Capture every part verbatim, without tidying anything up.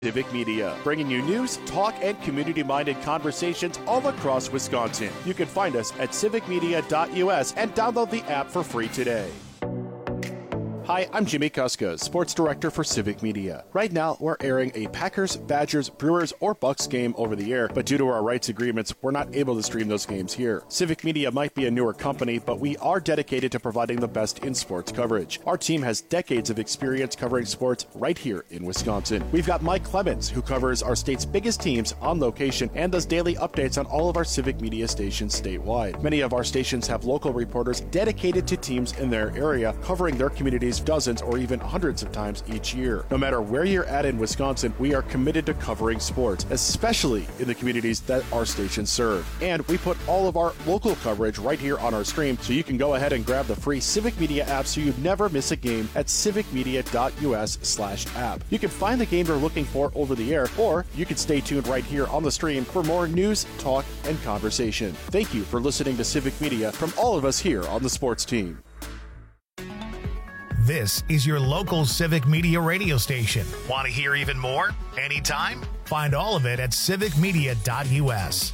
Civic Media, bringing you news, talk, and community-minded conversations all across Wisconsin. You can find us at civic media dot U S and download the app for free today. Hi, I'm Jimmy Kuska, Sports Director for Civic Media. Right now, we're airing a Packers, Badgers, Brewers, or Bucks game over the air, but due to our rights agreements, we're not able to stream those games here. Civic Media might be a newer company, but we are dedicated to providing the best in sports coverage. Our team has decades of experience covering sports right here in Wisconsin. We've got Mike Clemens, who covers our state's biggest teams on location and does daily updates on all of our Civic Media stations statewide. Many of our stations have local reporters dedicated to teams in their area, covering their communities dozens or even hundreds of times each year. No matter where you're at in Wisconsin, we are committed to covering sports, especially in the communities that our stations serve. And we put all of our local coverage right here on our stream, so you can go ahead and grab the free Civic Media app so you never miss a game at civic media dot U S slash app. You can find the game you're looking for over the air, or you can stay tuned right here on the stream for more news, talk, and conversation. Thank you for listening to Civic Media from all of us here on the sports team. This is your local Civic Media radio station. Want to hear even more? Anytime? Find all of it at civic media dot U S.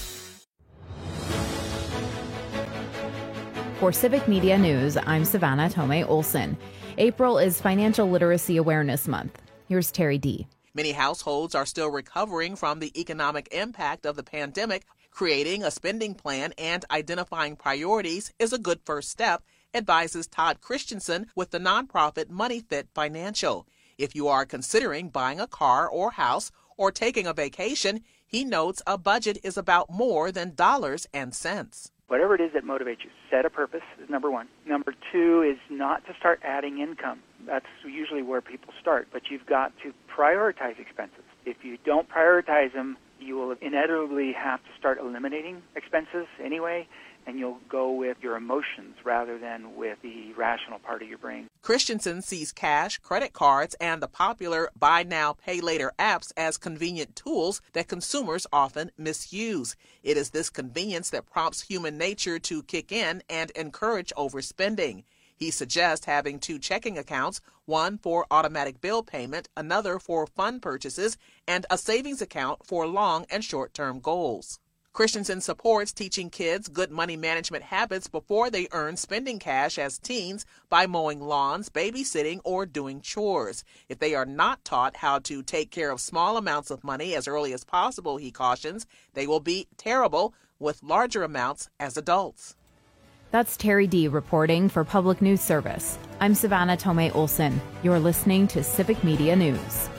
For Civic Media News, I'm Savannah Tomei Olson. April is Financial Literacy Awareness Month. Here's Terry D. Many households are still recovering from the economic impact of the pandemic. Creating a spending plan and identifying priorities is a good first step, advises Todd Christensen with the nonprofit MoneyFit Financial. If you are considering buying a car or house or taking a vacation, he notes a budget is about more than dollars and cents. Whatever it is that motivates you, set a purpose is number one. Number two is not to start adding income. That's usually where people start, but you've got to prioritize expenses. If you don't prioritize them, you will inevitably have to start eliminating expenses anyway, and you'll go with your emotions rather than with the rational part of your brain. Christensen sees cash, credit cards, and the popular buy now, pay later apps as convenient tools that consumers often misuse. It is this convenience that prompts human nature to kick in and encourage overspending. He suggests having two checking accounts, one for automatic bill payment, another for fund purchases, and a savings account for long and short-term goals. Christensen supports teaching kids good money management habits before they earn spending cash as teens by mowing lawns, babysitting, or doing chores. If they are not taught how to take care of small amounts of money as early as possible, he cautions, they will be terrible with larger amounts as adults. That's Terry D. reporting for Public News Service. I'm Savannah Tomei Olson. You're listening to Civic Media News.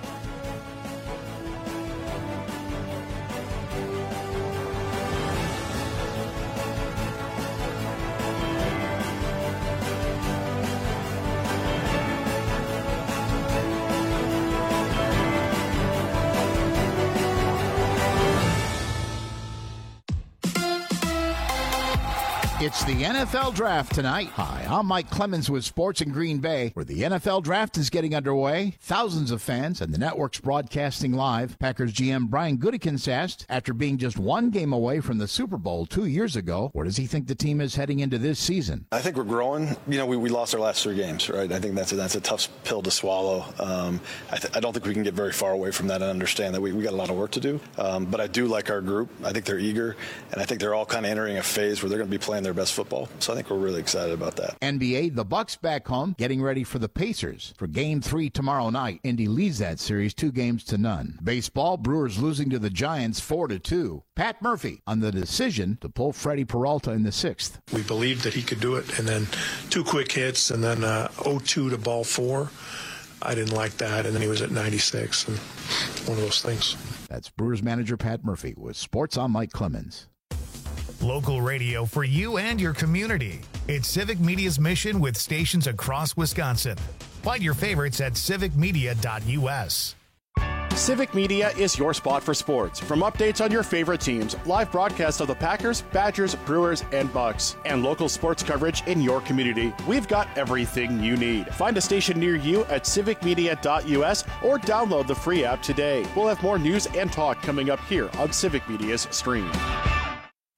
It's the N F L Draft tonight. Hi, I'm Mike Clemens with Sports in Green Bay, where the N F L Draft is getting underway. Thousands of fans and the network's broadcasting live. Packers G M Brian Gutekunst asked, after being just one game away from the Super Bowl two years ago, where does he think the team is heading into this season? I think we're growing. You know, we, we lost our last three games, right? I think that's a, that's a tough pill to swallow. Um, I, th- I don't think we can get very far away from that and understand that we, we got a lot of work to do. Um, but I do like our group. I think they're eager, and I think they're all kind of entering a phase where they're going to be playing their best football. So I think we're really excited about that. N B A, the Bucks back home, getting ready for the Pacers for Game three tomorrow night. Indy leads that series two games to none. Baseball, Brewers losing to the Giants four to two. Pat Murphy on the decision to pull Freddie Peralta in the sixth. We believed that he could do it, and then two quick hits, and then uh, oh two to ball four. I didn't like that, and then he was at ninety-six, and one of those things. That's Brewers manager Pat Murphy with Sports on Mike Clemens. Local radio for you and your community. It's Civic Media's mission with stations across Wisconsin. Find your favorites at civic media dot U S. Civic Media is your spot for sports. From updates on your favorite teams, live broadcasts of the Packers, Badgers, Brewers, and Bucks, and local sports coverage in your community, we've got everything you need. Find a station near you at civic media dot U S or download the free app today. We'll have more news and talk coming up here on Civic Media's stream.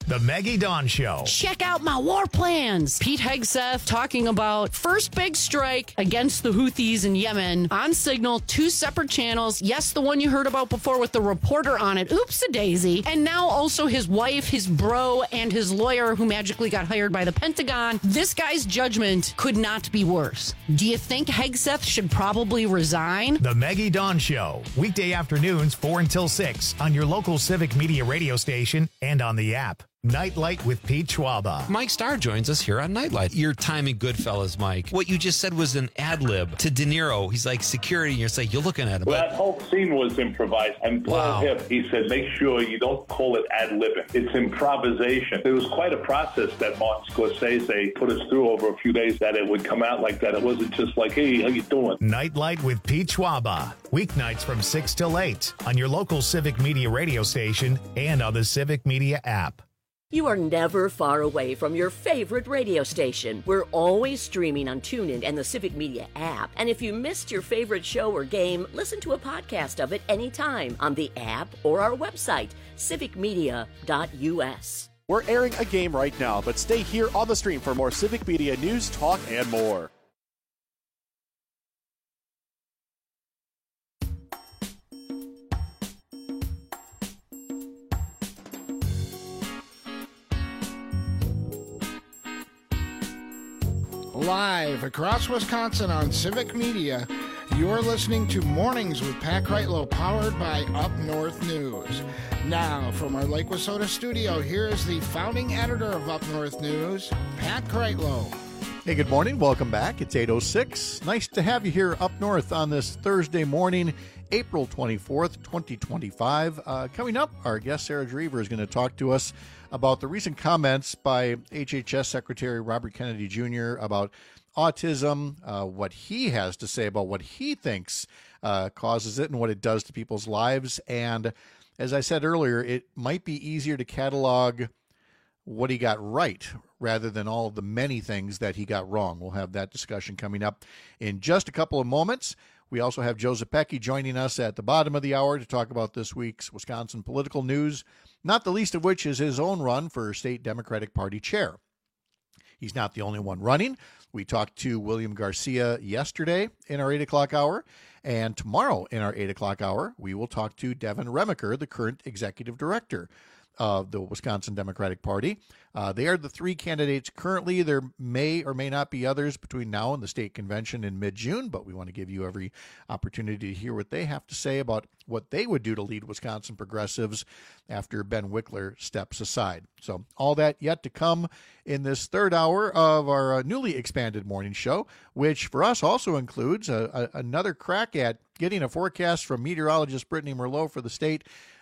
The Maggie Dawn Show. Check out my war plans. Pete Hegseth talking about first big strike against the Houthis in Yemen on Signal, two separate channels. Yes, the one you heard about before with the reporter on it. Oops-a-daisy. And now also his wife, his bro, and his lawyer who magically got hired by the Pentagon. This guy's judgment could not be worse. Do you think Hegseth should probably resign? The Maggie Dawn Show. Weekday afternoons, four until six on your local Civic Media radio station and on the app. Nightlight with Pete Schwaba. Mike Starr joins us here on Nightlight. Your time in Goodfellas, Mike. What you just said was an ad lib to De Niro. He's like security, and you're like, you're looking at him. Well, that whole scene was improvised. And Paul Wow. Hipp, he said, make sure you don't call it ad libbing. It's improvisation. It was quite a process that Martin Scorsese put us through over a few days that it would come out like that. It wasn't just like, hey, how you doing? Nightlight with Pete Schwaba. Weeknights from six till eight on your local Civic Media radio station and on the Civic Media app. You are never far away from your favorite radio station. We're always streaming on TuneIn and the Civic Media app. And if you missed your favorite show or game, listen to a podcast of it anytime on the app or our website, civic media dot u s. We're airing a game right now, but stay here on the stream for more Civic Media news, talk, and more. Live across Wisconsin on Civic Media, you're listening to Mornings with Pat Kreitlow, powered by Up North News. Now, from our Lake Wissota studio, here is the founding editor of Up North News, Pat Kreitlow. Hey, good morning. Welcome back. It's eight oh six. Nice to have you here up north on this Thursday morning, April twenty-fourth, twenty twenty-five. Uh, coming up, our guest Sarah Drever is going to talk to us about the recent comments by H H S Secretary Robert Kennedy Junior about autism, uh, what he has to say about what he thinks uh, causes it and what it does to people's lives. And as I said earlier, it might be easier to catalog what he got right rather than all the many things that he got wrong. We'll have that discussion coming up in just a couple of moments. We also have Joe Zepecki joining us at the bottom of the hour to talk about this week's Wisconsin political news, not the least of which is his own run for state Democratic Party chair. He's not the only one running. We talked to William Garcia yesterday in our eight o'clock hour, and tomorrow in our eight o'clock hour, we will talk to Devin Remaker, the current executive director of the Wisconsin Democratic Party. Uh, they are the three candidates currently. There may or may not be others between now and the state convention in mid-June, but we want to give you every opportunity to hear what they have to say about what they would do to lead Wisconsin progressives after Ben Wickler steps aside. So all that yet to come in this third hour of our uh, newly expanded morning show, which for us also includes a, a, another crack at getting a forecast from meteorologist Brittany Merlot for the state,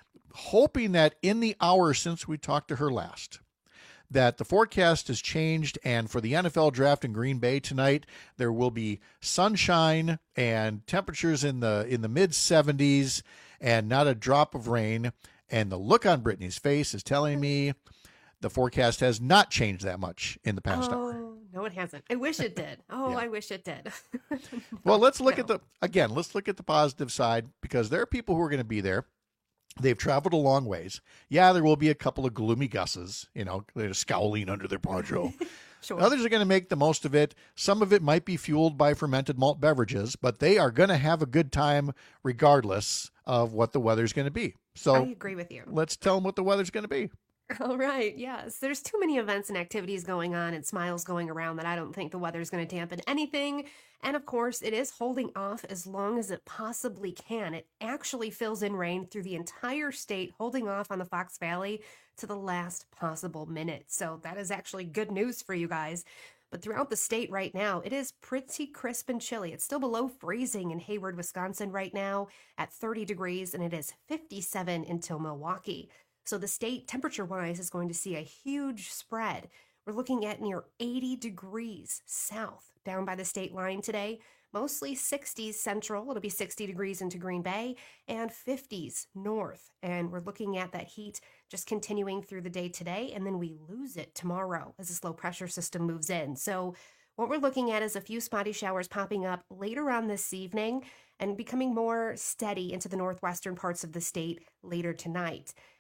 hoping that in the hour since we talked to her last, that the forecast has changed, and for the N F L draft in Green Bay tonight, there will be sunshine and temperatures in the in the mid seventies and not a drop of rain. And the look on Brittany's face is telling me the forecast has not changed that much in the past oh, hour. No, it hasn't. I wish it did. Oh, Yeah. I wish it did. Well, let's look No. at the, again, let's look at the positive side, because there are people who are going to be there. They've traveled a long ways. Yeah, there will be a couple of gloomy gusses, you know, they're scowling under their poncho. Sure. Others are going to make the most of it. Some of it might be fueled by fermented malt beverages, but they are going to have a good time regardless of what the weather's going to be. So I agree with you. Let's tell them what the weather's going to be. All right. Yes. There's too many events and activities going on and smiles going around that I don't think the weather's going to dampen anything. And of course, it is holding off as long as it possibly can. It actually fills in rain through the entire state, holding off on the Fox Valley to the last possible minute. So that is actually good news for you guys. But throughout the state right now, it is pretty crisp and chilly. It's still below freezing in Hayward, Wisconsin right now at thirty degrees, and it is fifty-seven until Milwaukee. So the state, temperature-wise, is going to see a huge spread. We're looking at near eighty degrees south down by the state line today. Mostly sixties central. It'll be sixty degrees into Green Bay and fifties north. And we're looking at that heat just continuing through the day today, and then we lose it tomorrow as this low pressure system moves in. So what we're looking at is a few spotty showers popping up later on this evening and becoming more steady into the northwestern parts of the state later tonight.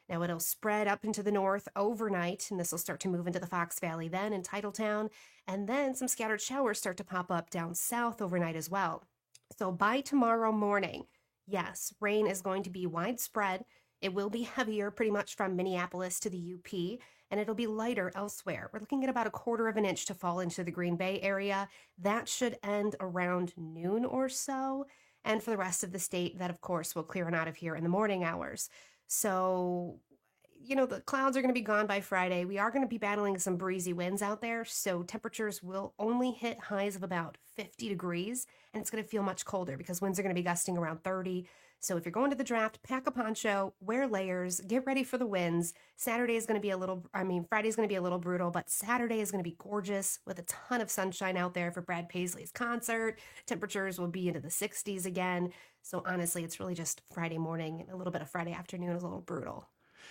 Now it'll spread up into the north overnight, and this will start to move into the Fox Valley then in Titletown, and then some scattered showers start to pop up down south overnight as well. So by tomorrow morning, yes, rain is going to be widespread. It will be heavier pretty much from Minneapolis to the U P, and it'll be lighter elsewhere. We're looking at about a quarter of an inch to fall into the Green Bay area. That should end around noon or so. And for the rest of the state, that of course will clear on out of here in the morning hours. So, you know, the clouds are going to be gone by Friday. We are going to be battling some breezy winds out there, so temperatures will only hit highs of about fifty degrees, and it's going to feel much colder because winds are going to be gusting around thirty. So if you're going to the draft, pack a poncho, wear layers, get ready for the winds. Saturday is going to be a little, I mean, Friday is going to be a little brutal, but Saturday is going to be gorgeous with a ton of sunshine out there for Brad Paisley's concert. Temperatures will be into the sixties again. So honestly, it's really just Friday morning and a little bit of Friday afternoon is a little brutal.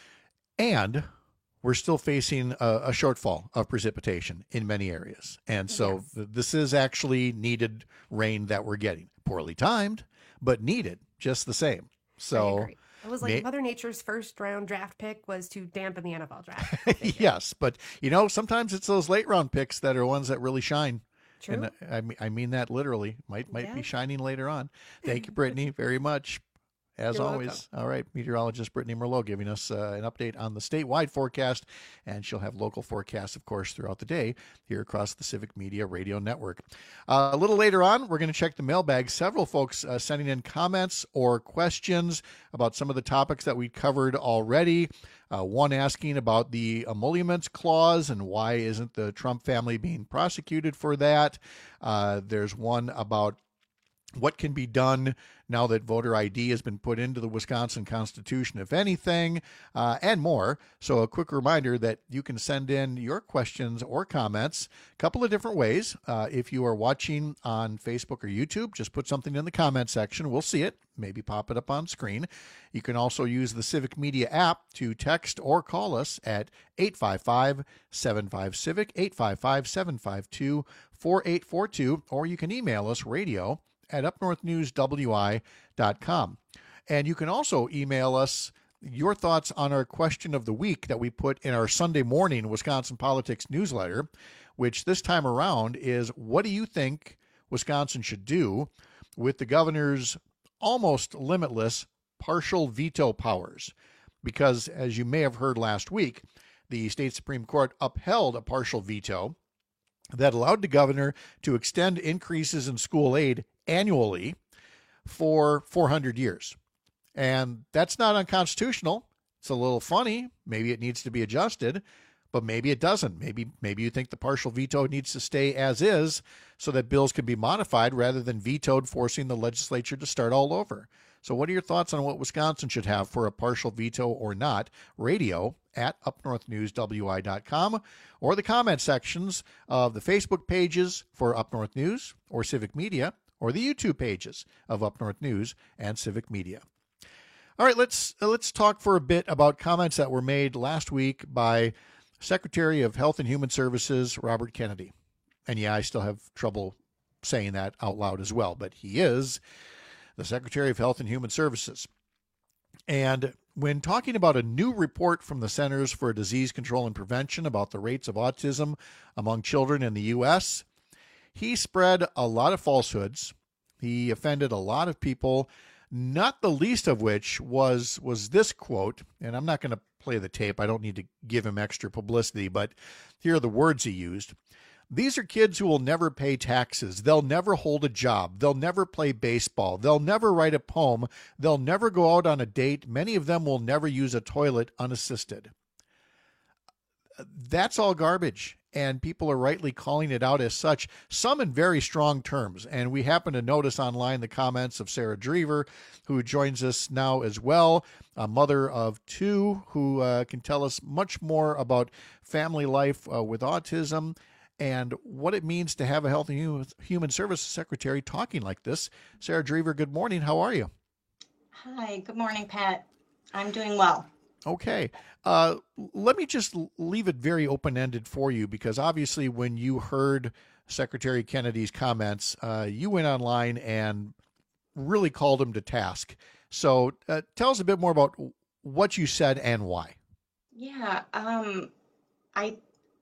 And we're still facing a, a shortfall of precipitation in many areas. And so yes. th- this is actually needed rain that we're getting. Poorly timed, but needed just the same. So it was like may- Mother Nature's first round draft pick was to dampen the N F L draft. Yes, but you know, sometimes it's those late round picks that are ones that really shine. True. And I mean, I mean that literally. Might might Yeah. be shining later on. Thank you, Brittany, very much. As You're always. welcome. All right. Meteorologist Brittany Merlot giving us uh, an update on the statewide forecast, and she'll have local forecasts, of course, throughout the day here across the Civic Media Radio Network. Uh, a little later on, we're going to check the mailbag. Several folks uh, sending in comments or questions about some of the topics that we covered already. Uh, one asking about the emoluments clause and why isn't the Trump family being prosecuted for that. Uh, there's one about what can be done now that voter I D has been put into the Wisconsin Constitution, if anything, uh, and more. So a quick reminder that you can send in your questions or comments a couple of different ways. Uh, if you are watching on Facebook or YouTube, just put something in the comment section. We'll see it. Maybe pop it up on screen. You can also use the Civic Media app to text or call us at eight five five, seven five, CIVIC, eight five five, seven five two, four eight four two, or you can email us radio at up north news w i dot com. And you can also email us your thoughts on our question of the week that we put in our Sunday morning Wisconsin Politics newsletter, which this time around is, what do you think Wisconsin should do with the governor's almost limitless partial veto powers? Because as you may have heard last week, the state Supreme Court upheld a partial veto that allowed the governor to extend increases in school aid annually for four hundred years. And that's not unconstitutional. It's a little funny. Maybe it needs to be adjusted, but maybe it doesn't. Maybe maybe you think the partial veto needs to stay as is so that bills can be modified rather than vetoed, forcing the legislature to start all over. So what are your thoughts on what Wisconsin should have for a partial veto or not? Radio at up north news w i dot com, or the comment sections of the Facebook pages for Up North News or Civic Media, or the YouTube pages of Up North News and Civic Media. All right, let's uh, let's talk for a bit about comments that were made last week by Secretary of Health and Human Services, Robert Kennedy. And yeah, I still have trouble saying that out loud as well, but he is the Secretary of Health and Human Services. And when talking about a new report from the Centers for Disease Control and Prevention about the rates of autism among children in the U S, he spread a lot of falsehoods. He offended a lot of people, not the least of which was was this quote, and I'm not going to play the tape. I don't need to give him extra publicity, but here are the words he used. These are kids who will never pay taxes. They'll never hold a job. They'll never play baseball. They'll never write a poem. They'll never go out on a date. Many of them will never use a toilet unassisted. That's all garbage, and people are rightly calling it out as such, some in very strong terms. And we happen to notice online the comments of Sarah Drever, who joins us now as well, a mother of two who uh, can tell us much more about family life uh, with autism and what it means to have a Health and Human Services Secretary talking like this. Sarah Drever, good morning. How are you? Hi, good morning, Pat. I'm doing well. Okay. Uh, let me just leave it very open-ended for you, because obviously when you heard Secretary Kennedy's comments, uh, you went online and really called him to task. So uh, tell us a bit more about what you said and why. Yeah, um, I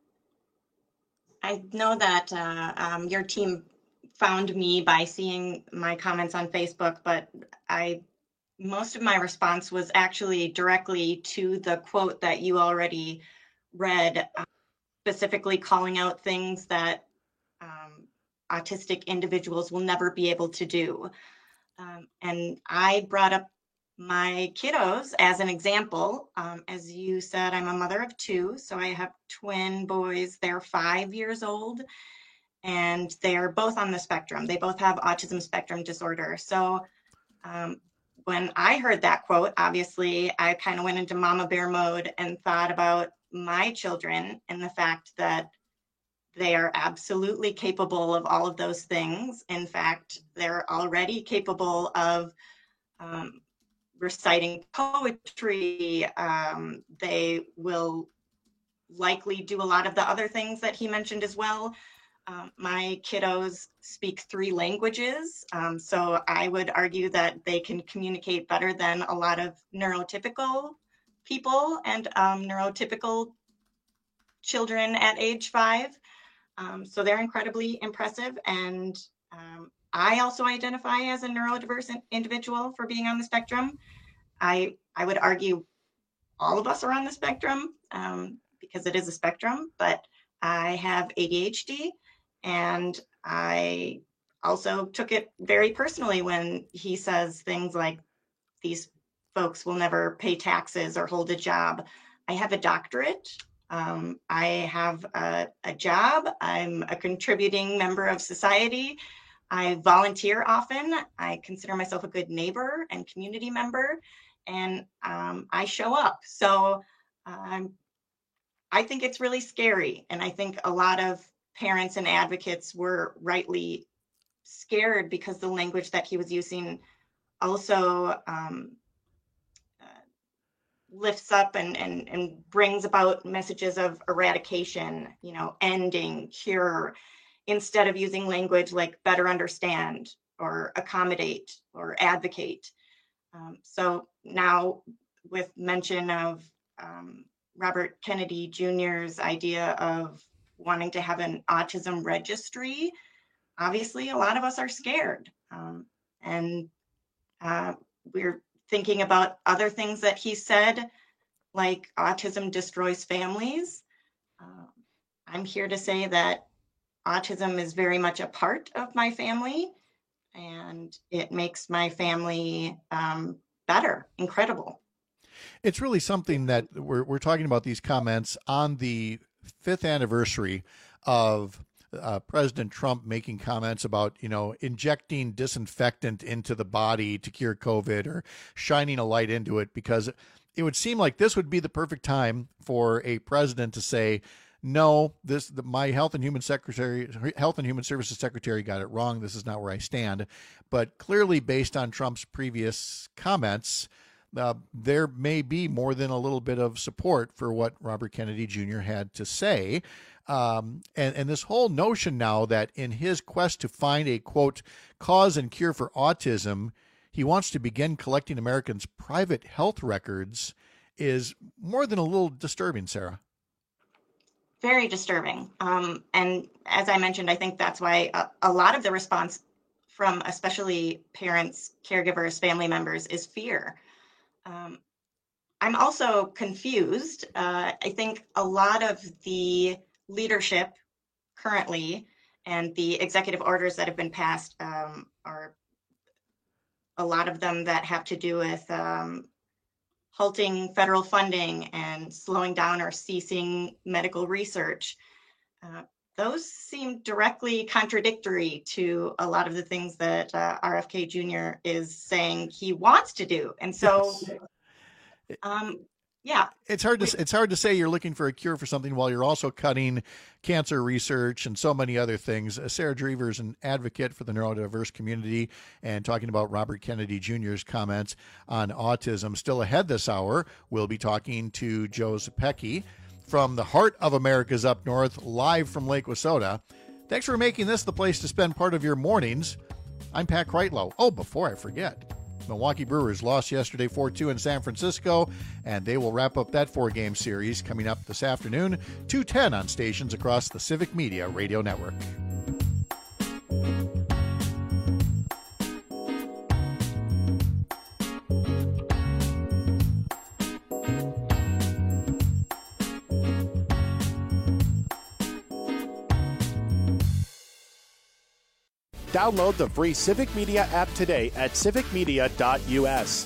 I know that uh, um, your team found me by seeing my comments on Facebook, but I most of my response was actually directly to the quote that you already read, uh, specifically calling out things that um, autistic individuals will never be able to do. Um, and I brought up my kiddos as an example. Um, as you said, I'm a mother of two, so I have twin boys. They're five years old, and they're both on the spectrum. They both have autism spectrum disorder. So um, when I heard that quote, obviously, I kind of went into mama bear mode and thought about my children and the fact that they are absolutely capable of all of those things. In fact, they're already capable of um, reciting poetry. Um, they will likely do a lot of the other things that he mentioned as well. Um, my kiddos speak three languages, um, so I would argue that they can communicate better than a lot of neurotypical people and um, neurotypical children at age five. Um, so they're incredibly impressive. And um, I also identify as a neurodiverse individual for being on the spectrum. I, I would argue all of us are on the spectrum um, because it is a spectrum, but I have A D H D, and I also took it very personally when he says things like, these folks will never pay taxes or hold a job. I have a doctorate. Um, I have a, a job. I'm a contributing member of society. I volunteer often. I consider myself a good neighbor and community member, and um, I show up. So um, I think it's really scary. And I think a lot of parents and advocates were rightly scared because the language that he was using also um, lifts up and, and, and brings about messages of eradication, you know, ending, cure, instead of using language like better understand or accommodate or advocate. Um, so now with mention of um, Robert Kennedy Junior's idea of wanting to have an autism registry, obviously a lot of us are scared. Um, and uh, we're thinking about other things that he said, like autism destroys families. Uh, I'm here to say that autism is very much a part of my family, and it makes my family um, better, incredible. It's really something that we're, we're talking about these comments on the fifth anniversary of Uh, President Trump making comments about, you know, injecting disinfectant into the body to cure COVID or shining a light into it, because it would seem like this would be the perfect time for a president to say, no, this the, my health and human secretary, health and human services secretary got it wrong. This is not where I stand. But clearly, based on Trump's previous comments, uh, there may be more than a little bit of support for what Robert Kennedy Junior had to say. Um, and, and this whole notion now that in his quest to find a, quote, cause and cure for autism, he wants to begin collecting Americans' private health records is more than a little disturbing, Sarah. Very disturbing. Um, and as I mentioned, I think that's why a, a lot of the response from especially parents, caregivers, family members is fear. Um, I'm also confused. Uh, I think a lot of the leadership currently and the executive orders that have been passed um, are a lot of them that have to do with um, halting federal funding and slowing down or ceasing medical research. Uh, those seem directly contradictory to a lot of the things that uh, R F K Junior is saying he wants to do. And so, um, yeah, it's hard to it's hard to say you're looking for a cure for something while you're also cutting cancer research and so many other things. Uh, Sarah Drever is an advocate for the neurodiverse community and talking about Robert Kennedy Junior's comments on autism. Still ahead this hour, we'll be talking to Joe Zepecki from the heart of America's Up North, live from Lake Wissota. Thanks for making this the place to spend part of your mornings. I'm Pat Kreitlow. Oh, before I forget, Milwaukee Brewers lost yesterday four two in San Francisco, and they will wrap up that four-game series coming up this afternoon, two ten on stations across the Civic Media Radio Network. Download the free Civic Media app today at civic media dot u s.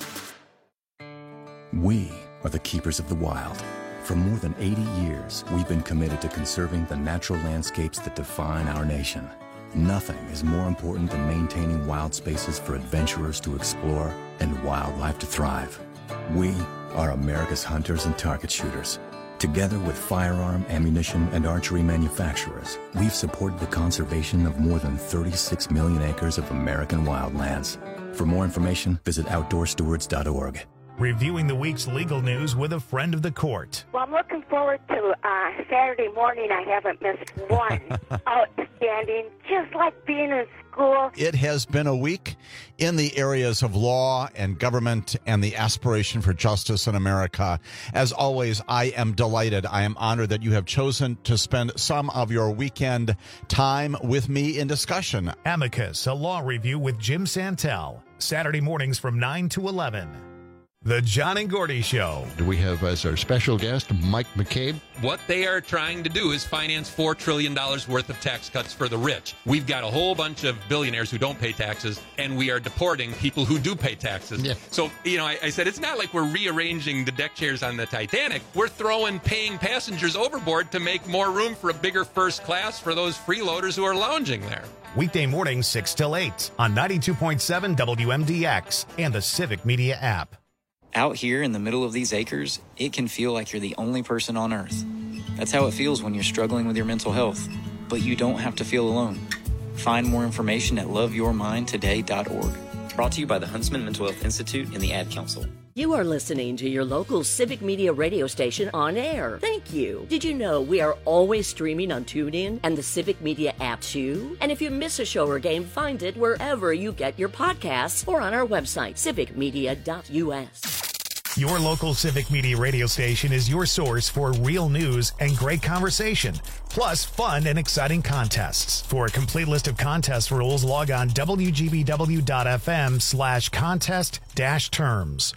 We are the keepers of the wild. For more than eighty years, we've been committed to conserving the natural landscapes that define our nation. Nothing is more important than maintaining wild spaces for adventurers to explore and wildlife to thrive. We are America's hunters and target shooters. Together with firearm, ammunition, and archery manufacturers, we've supported the conservation of more than thirty-six million acres of American wildlands. For more information, visit outdoor stewards dot org. Reviewing the week's legal news with a friend of the court. Well, I'm looking forward to uh, Saturday morning. I haven't missed one. Outstanding, just like being in school. It has been a week in the areas of law and government and the aspiration for justice in America. As always, I am delighted. I am honored that you have chosen to spend some of your weekend time with me in discussion. Amicus, a law review with Jim Santel. Saturday mornings from nine to eleven. The John and Gordy Show. Do we have as our special guest Mike McCabe? What they are trying to do is finance four trillion dollars worth of tax cuts for the rich. We've got a whole bunch of billionaires who don't pay taxes, and we are deporting people who do pay taxes. Yeah. So, you know, I, I said it's not like we're rearranging the deck chairs on the Titanic. We're throwing paying passengers overboard to make more room for a bigger first class for those freeloaders who are lounging there. Weekday mornings six till eight on ninety-two point seven W M D X and the Civic Media app. Out here in the middle of these acres, it can feel like you're the only person on Earth. That's how it feels when you're struggling with your mental health. But you don't have to feel alone. Find more information at love your mind today dot org. Brought to you by the Huntsman Mental Health Institute and the Ad Council. You are listening to your local Civic Media radio station on air. Thank you. Did you know we are always streaming on TuneIn and the Civic Media app too? And if you miss a show or game, find it wherever you get your podcasts or on our website, civic media dot u s. Your local Civic Media radio station is your source for real news and great conversation, plus fun and exciting contests. For a complete list of contest rules, log on w g b w dot f m slash contest dash terms.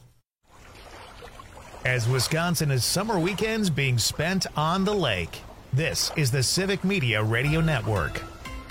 As Wisconsin is summer weekends being spent on the lake, this is the Civic Media Radio Network.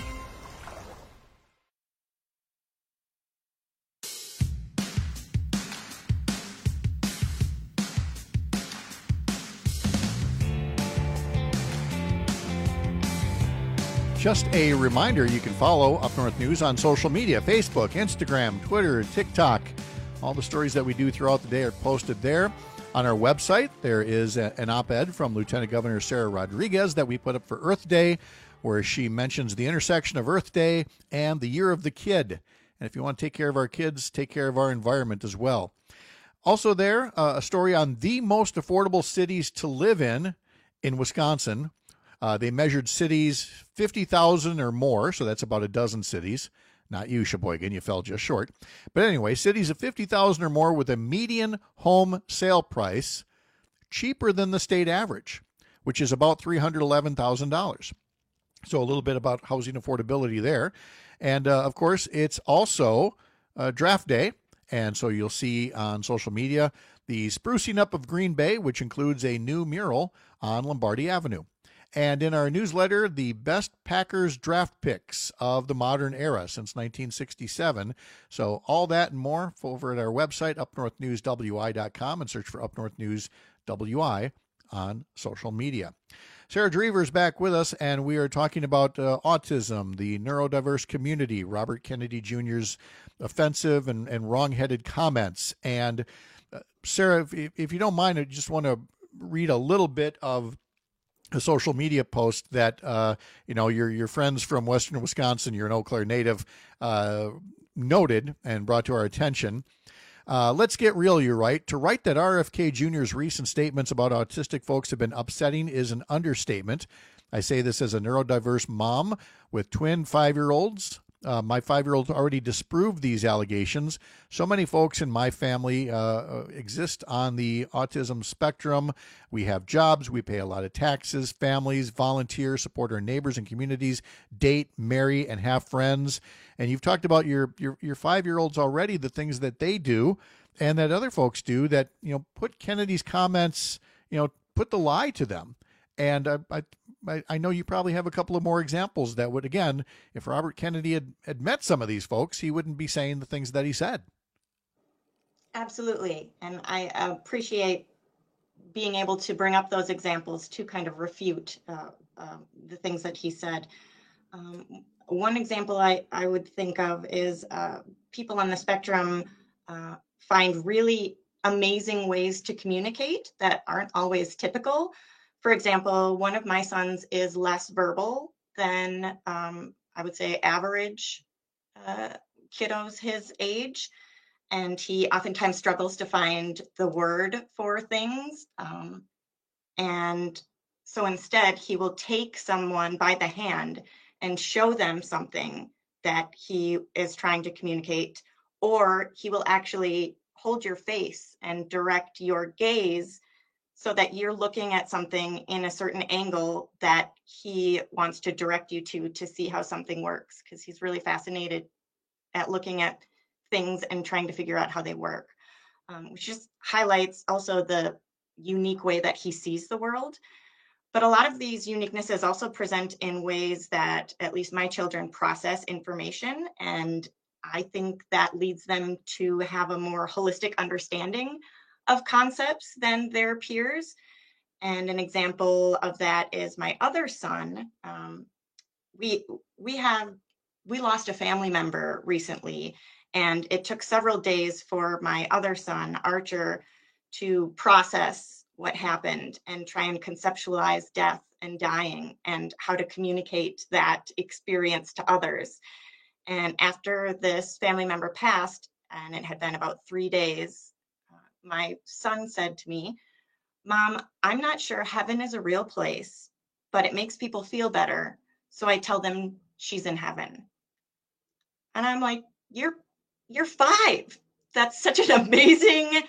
Just a reminder, you can follow Up North News on social media, Facebook, Instagram, Twitter, TikTok. All the stories that we do throughout the day are posted there. On our website, there is a, an op-ed from Lieutenant Governor Sarah Rodriguez that we put up for Earth Day, where she mentions the intersection of Earth Day and the Year of the Kid. And if you want to take care of our kids, take care of our environment as well. Also there, uh, a story on the most affordable cities to live in in Wisconsin. Uh, they measured cities fifty thousand or more, so that's about a dozen cities. Not you, Sheboygan, you fell just short. But anyway, cities of fifty thousand or more with a median home sale price cheaper than the state average, which is about three hundred eleven thousand dollars. So a little bit about housing affordability there. And, uh, of course, it's also uh, draft day, and so you'll see on social media the sprucing up of Green Bay, which includes a new mural on Lombardi Avenue. And in our newsletter, the best Packers draft picks of the modern era since nineteen sixty-seven. So all that and more over at our website, up north news w i dot com, and search for Up North News W I on social media. Sarah Drever is back with us, and we are talking about uh, autism, the neurodiverse community, Robert Kennedy Junior's offensive and, and wrong-headed comments. And uh, Sarah, if, if you don't mind, I just want to read a little bit of a social media post that, uh, you know, your your friends from Western Wisconsin, you're an Eau Claire native, uh, noted and brought to our attention. Uh, let's get real, you write. To write that R F K Junior's recent statements about autistic folks have been upsetting is an understatement. I say this as a neurodiverse mom with twin five-year-olds. Uh, my five-year-old already disproved these allegations. So many folks in my family uh, exist on the autism spectrum. We have jobs, we pay a lot of taxes, families, volunteer, support our neighbors and communities, date, marry, and have friends. And you've talked about your your, your five-year-olds already, the things that they do and that other folks do that, you know, put Kennedy's comments, you know, put the lie to them. And I, I I know you probably have a couple of more examples that would, again, if Robert Kennedy had, had met some of these folks, he wouldn't be saying the things that he said. Absolutely. And I appreciate being able to bring up those examples to kind of refute uh, uh, the things that he said. Um, one example I, I would think of is uh, people on the spectrum uh, find really amazing ways to communicate that aren't always typical. For example, one of my sons is less verbal than um, I would say average uh, kiddos his age, and he oftentimes struggles to find the word for things. Um, and so instead, he will take someone by the hand and show them something that he is trying to communicate, or he will actually hold your face and direct your gaze so that you're looking at something in a certain angle that he wants to direct you to, to see how something works, because he's really fascinated at looking at things and trying to figure out how they work, um, which just highlights also the unique way that he sees the world. But a lot of these uniquenesses also present in ways that at least my children process information, and I think that leads them to have a more holistic understanding of concepts than their peers. And an example of that is my other son. Um, we we have we lost a family member recently, and it took several days for my other son, Archer, to process what happened and try and conceptualize death and dying and how to communicate that experience to others. And after this family member passed, and it had been about three days, my son said to me, "Mom, I'm not sure heaven is a real place, but it makes people feel better. So I tell them she's in heaven." And I'm like, you're, you're five. That's such an amazing,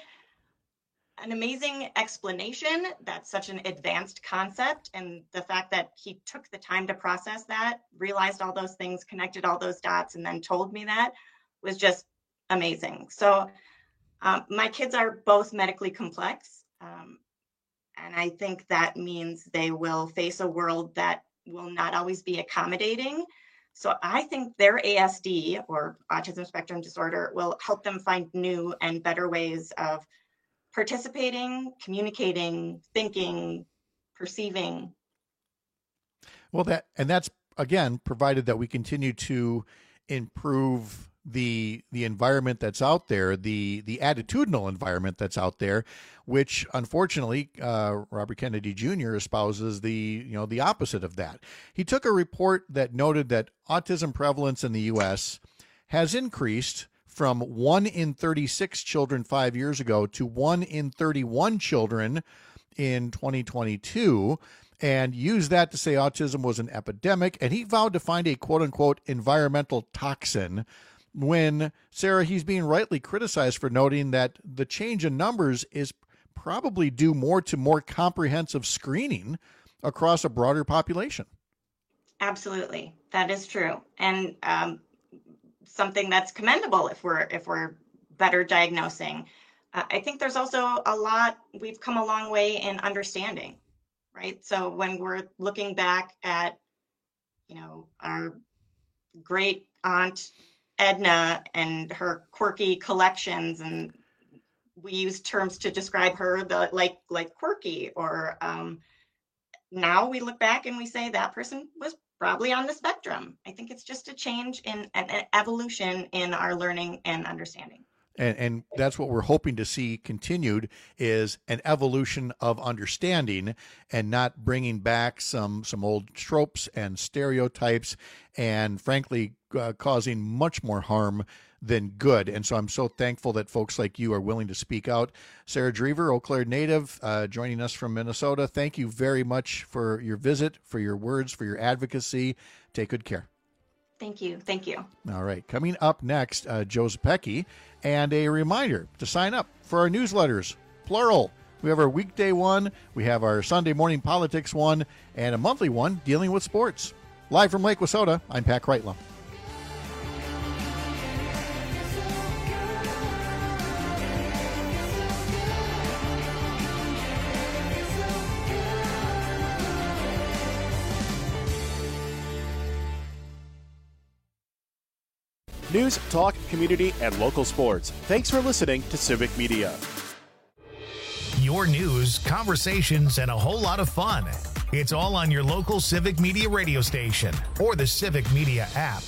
an amazing explanation. That's such an advanced concept. And the fact that he took the time to process that, realized all those things, connected all those dots, and then told me that was just amazing. So Um, my kids are both medically complex, um, and I think that means they will face a world that will not always be accommodating. So I think their A S D, or autism spectrum disorder, will help them find new and better ways of participating, communicating, thinking, perceiving. Well, that and that's, again, provided that we continue to improve the the environment that's out there, the the attitudinal environment that's out there, which unfortunately uh, Robert Kennedy Junior espouses the you know the opposite of that. He took a report that noted that autism prevalence in the U S has increased from one in thirty-six children five years ago to one in thirty-one children in twenty twenty-two. And used that to say autism was an epidemic, and he vowed to find a quote-unquote environmental toxin when, Sarah, he's being rightly criticized for noting that the change in numbers is probably due more to more comprehensive screening across a broader population. Absolutely. That is true. And um, something that's commendable if we're if we're better diagnosing. Uh, I think there's also a lot, we've come a long way in understanding, right? So when we're looking back at, you know, our great aunt Edna and her quirky collections, and we use terms to describe her the like like quirky, or um, now we look back and we say that person was probably on the spectrum. I think it's just a change in an, an evolution in our learning and understanding. And, and that's what we're hoping to see continued, is an evolution of understanding and not bringing back some some old tropes and stereotypes and, frankly, uh, causing much more harm than good. And so I'm so thankful that folks like you are willing to speak out. Sarah Drever, Eau Claire native, uh, joining us from Minnesota. Thank you very much for your visit, for your words, for your advocacy. Take good care. Thank you. Thank you. All right. Coming up next, uh, Joe Zepecki, and a reminder to sign up for our newsletters, plural. We have our weekday one, we have our Sunday morning politics one, and a monthly one dealing with sports. Live from Lake Wissota, I'm Pat Kreitlow. News, talk, community, and local sports. Thanks for listening to Civic Media. Your news, conversations, and a whole lot of fun. It's all on your local Civic Media radio station or the Civic Media app.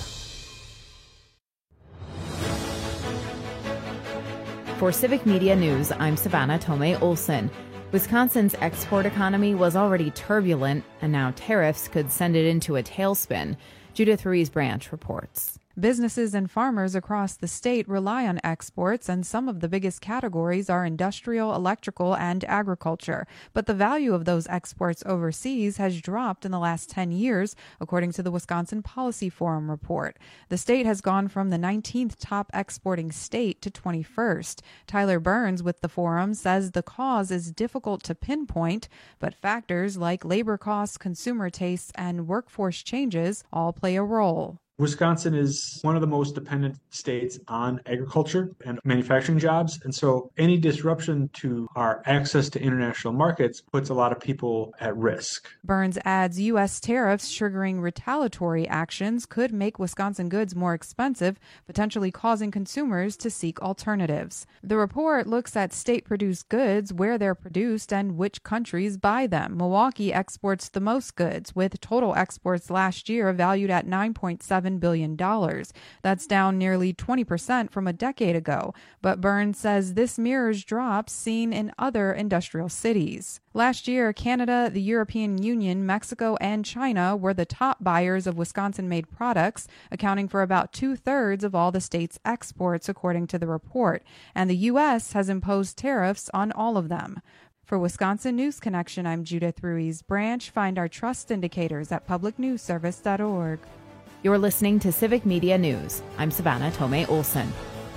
For Civic Media News, I'm Savannah Tomei Olson. Wisconsin's export economy was already turbulent, and now tariffs could send it into a tailspin. Judith Ruiz-Branch reports. Businesses and farmers across the state rely on exports, and some of the biggest categories are industrial, electrical, and agriculture. But the value of those exports overseas has dropped in the last ten years, according to the Wisconsin Policy Forum report. The state has gone from the nineteenth top exporting state to twenty-first. Tyler Burns with the Forum says the cause is difficult to pinpoint, but factors like labor costs, consumer tastes, and workforce changes all play a role. Wisconsin is one of the most dependent states on agriculture and manufacturing jobs. And so any disruption to our access to international markets puts a lot of people at risk. Burns adds U S tariffs triggering retaliatory actions could make Wisconsin goods more expensive, potentially causing consumers to seek alternatives. The report looks at state-produced goods, where they're produced, and which countries buy them. Milwaukee exports the most goods, with total exports last year valued at nine point seven billion dollars. That's down nearly twenty percent from a decade ago, but Burns says this mirrors drops seen in other industrial cities. Last year, Canada, the European Union, Mexico, and China were the top buyers of Wisconsin-made products, accounting for about two-thirds of all the state's exports, according to the report, and the U S has imposed tariffs on all of them. For Wisconsin News Connection, I'm Judith Ruiz-Branch. Find our trust indicators at public news service dot org. You're listening to Civic Media News. I'm Savannah Tomei Olson.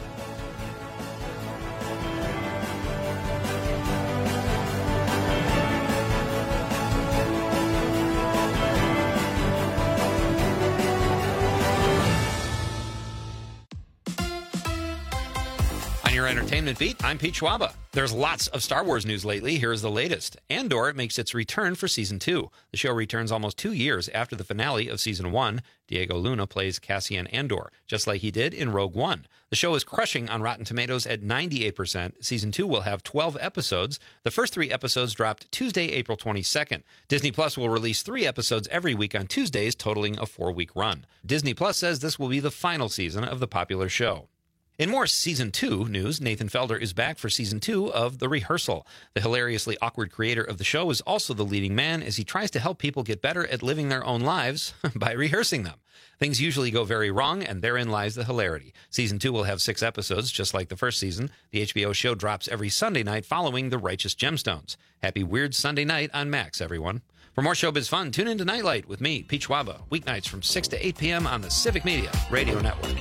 On your entertainment beat, I'm Pete Schwaba. There's lots of Star Wars news lately. Here's the latest. Andor makes its return for Season two. The show returns almost two years after the finale of Season one. Diego Luna plays Cassian Andor, just like he did in Rogue One. The show is crushing on Rotten Tomatoes at ninety-eight percent. Season two will have twelve episodes. The first three episodes dropped Tuesday, April twenty-second. Disney Plus will release three episodes every week on Tuesdays, totaling a four-week run. Disney Plus says this will be the final season of the popular show. In more Season two news, Nathan Felder is back for Season two of The Rehearsal. The hilariously awkward creator of the show is also the leading man as he tries to help people get better at living their own lives by rehearsing them. Things usually go very wrong, and therein lies the hilarity. Season two will have six episodes, just like the first season. The H B O show drops every Sunday night following The Righteous Gemstones. Happy Weird Sunday night on Max, everyone. For more showbiz fun, tune in to Nightlight with me, Pete Schwaba, weeknights from six to eight p.m. on the Civic Media Radio Network.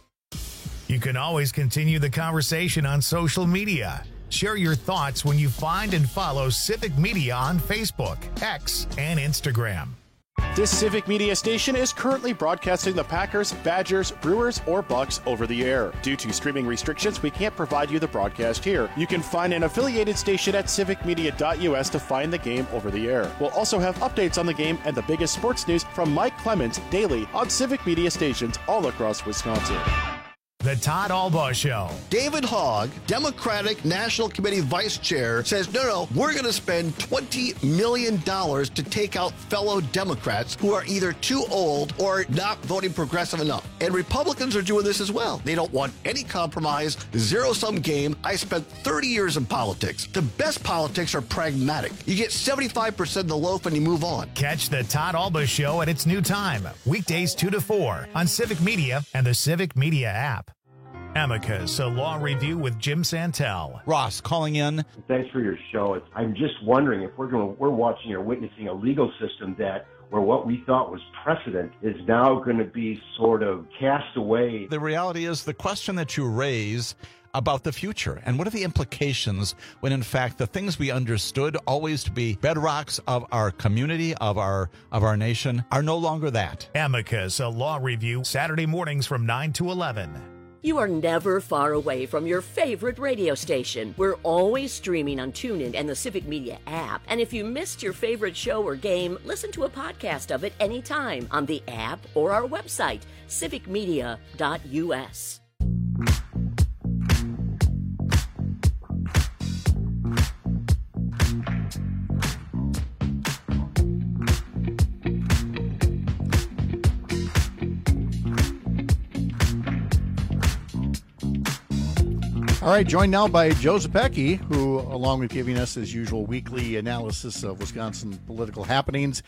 You can always continue the conversation on social media. Share your thoughts when you find and follow Civic Media on Facebook, X, and Instagram. This Civic Media station is currently broadcasting the Packers, Badgers, Brewers, or Bucks over the air. Due to streaming restrictions, we can't provide you the broadcast here. You can find an affiliated station at civic media dot u s to find the game over the air. We'll also have updates on the game and the biggest sports news from Mike Clemens daily on Civic Media stations all across Wisconsin. The Todd Albaugh Show. David Hogg, Democratic National Committee Vice Chair, says, no, no, we're going to spend twenty million dollars to take out fellow Democrats who are either too old or not voting progressive enough. And Republicans are doing this as well. They don't want any compromise, zero-sum game. I spent thirty years in politics. The best politics are pragmatic. You get seventy-five percent of the loaf and you move on. Catch the Todd Albaugh Show at its new time, weekdays two to four on Civic Media and the Civic Media app. Amicus, a law review with Jim Santel. Ross calling in. Thanks for your show. I'm just wondering if we're going, we're watching or witnessing a legal system that where what we thought was precedent is now going to be sort of cast away. The reality is the question that you raise about the future and what are the implications when in fact the things we understood always to be bedrocks of our community, of our of our nation, are no longer that. Amicus, a law review, Saturday mornings from nine to eleven. You are never far away from your favorite radio station. We're always streaming on TuneIn and the Civic Media app. And if you missed your favorite show or game, listen to a podcast of it anytime on the app or our website, civic media dot u s. All right, joined now by Joe Zepecki, who, along with giving us his usual weekly analysis of Wisconsin political happenings,